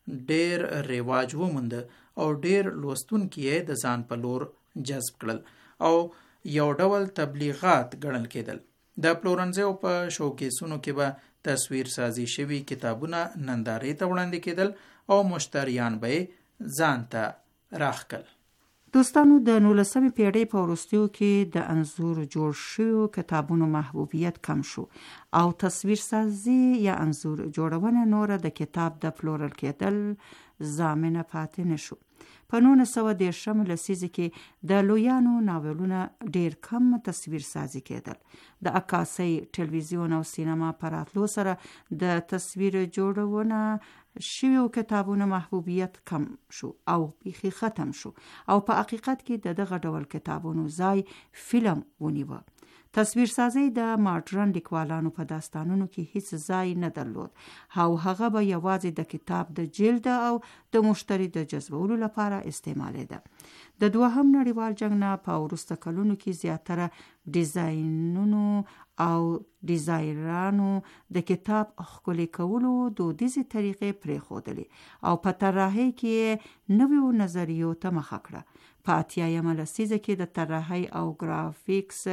ډیر رواج وموند او ډیر لوستونکي یې د ځان په لور جذب کړل او یو ډول تبلیغات ګڼل کېدل. د پلورنځیو په شوکیسونو کې به تصویر سازي شوي کتابونه نندارې ته وړاندې کېدل او مشتریان به ځان ته راخکل. دوستانو، د 19مې پیړۍ په وروستیو کې د انځور جوړ شویو کتابونو محبوبیت کم شو او تصویر سازي یا انځور جوړونه نور د کتاب د پلورل کېدل ضامنه پاتې نشو. په 1910 لسیزه کې د لویانو ناولونه ډیر کم تصویر سازي کېدل. د عکاسۍ، ټلویزیون او سینما پراتلو سره د تصویر جوړونه شویو کتابونو محبوبیت کم شو او بیخي ختم شو او په حقیقت کې د دغه ډول کتابونو ځای فلم ونیو. تصویر سازي د ماډرن لیکوالانو په داستانونو کې هیڅ ځای نه درلود او هغه به یوازې د کتاب د جلد او د مشتری د جذبولو لپاره استعمالیده. د دوهم نړیوال جنگ نه په وروسته کلونو کې زیاتره ډیزاینونو او ډیزاینرانو د کتاب ښکلي کولو دودیزې طریقې پرېښودلې او په طراحۍ کې نویو نظریو ته مخه کړه. په 80مه لسیزه کې د طراحۍ او ګرافیکس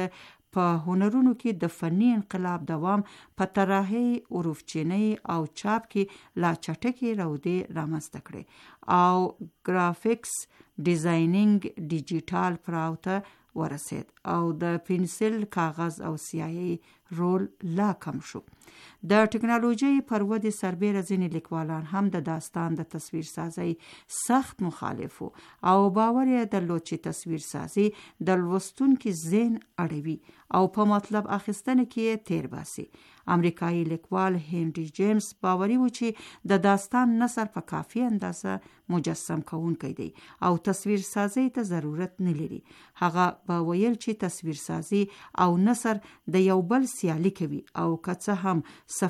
په هنرونو کې د فني انقلاب دوام په طراحي، حروفچینۍ او چاپ کې لا چټکې رودې رامنځته کړې او ګرافیکس ډیزاینینګ ډیجیټال پړاو ته ورسید او د پنسل، کاغذ او سیاهي رول لا کم شو. د ټکنالوژي پر ودې سربیره ځینې لیکوالان هم د داستان د تصویر سازی سخت مخالف او باور یې درلود چې تصویر سازی د لوستونکي ذهن اړوي او په مطلب اخیستنه کې تیر باسي. امریکایي لیکوال هنری جیمز باوري و چې د داستان نثر په کافي اندازه مجسم کوونکی دی او تصویر سازی ته ضرورت نه لري. هغه به ویل چې تصویر سازی او نثر د یو بل سیالي کوي او که څه هم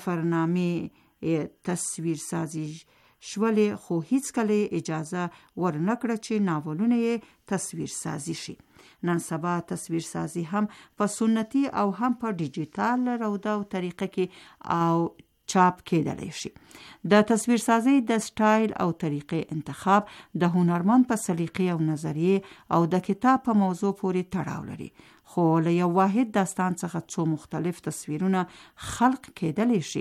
سفرنامې تصویر سازی شولې خو هیڅ کله اجازه ورنکړه چې ناولونه یې تصویر سازی شي. نن سبا تصویر سازی هم په سنتي او هم په ډیجیټال روده او طریقه کې او چاپ کېدلی شي. د تصویر سازی د سټایل او طریقې انتخاب د هنرمند په سلیقې او نظریه او د کتاب په موضوع پورې تړاو لري، خو له یو واحد داستان څخه څو مختلف تصویرونه خلق کېدلی شي.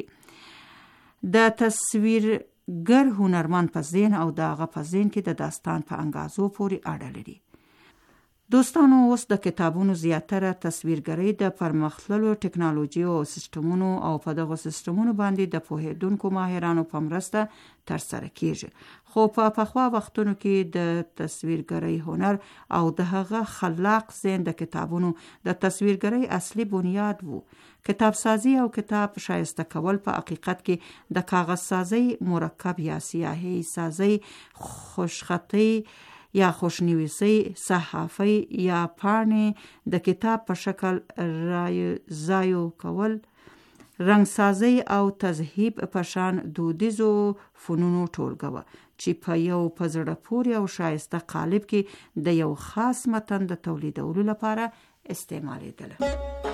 د تصویرګر هنرمند په ذهن او د هغه په ذهن کې د داستان په انګازو پورې اړه لري. دوستانو، اوس د کتابونو زیاتره تصویرګرۍ د پرمختللو ټکنالوژیو او سیستمونو او په دغه سیستمونو باندې د پوهېدونکو ماهرانو په مرسته ترسره کیږي. خو په پخوا وختونو کې د تصویرګرۍ هنر او د هغه خلاق ذهن د کتابونو د تصویرګرۍ اصلي بنیاد وو. کتاب سازی او کتاب شایسته کول په حقیقت کې د کاغذ سازی مرکب یا سیاهی سازی، خوشخطی یا خوشنویسی، صحافی یا پاڼې د کتاب په شکل ځایو کول، رنګ سازی او تذهیب په شان دودیزو فنونو ټولګه وه چې په یو په زړه پورې او شایسته قالب کې د یو خاص متن د تولیدولو لپاره استعمالیدله.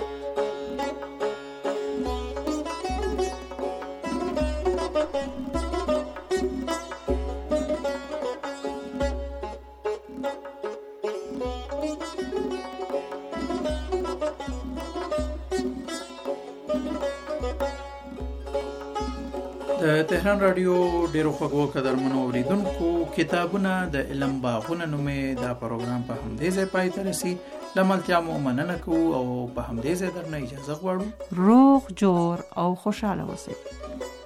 د تهران رادیو ډیرو خوږو قدرمنو اوریدونکو، کتابونه د علم باغونه نومې دا پروګرام په همدې ځای پای ته رسي. له ملتیا مو مننه کوو او په همدې ځای درنه اجازه غواړو. روغ جوړ او خوشاله اوسئ.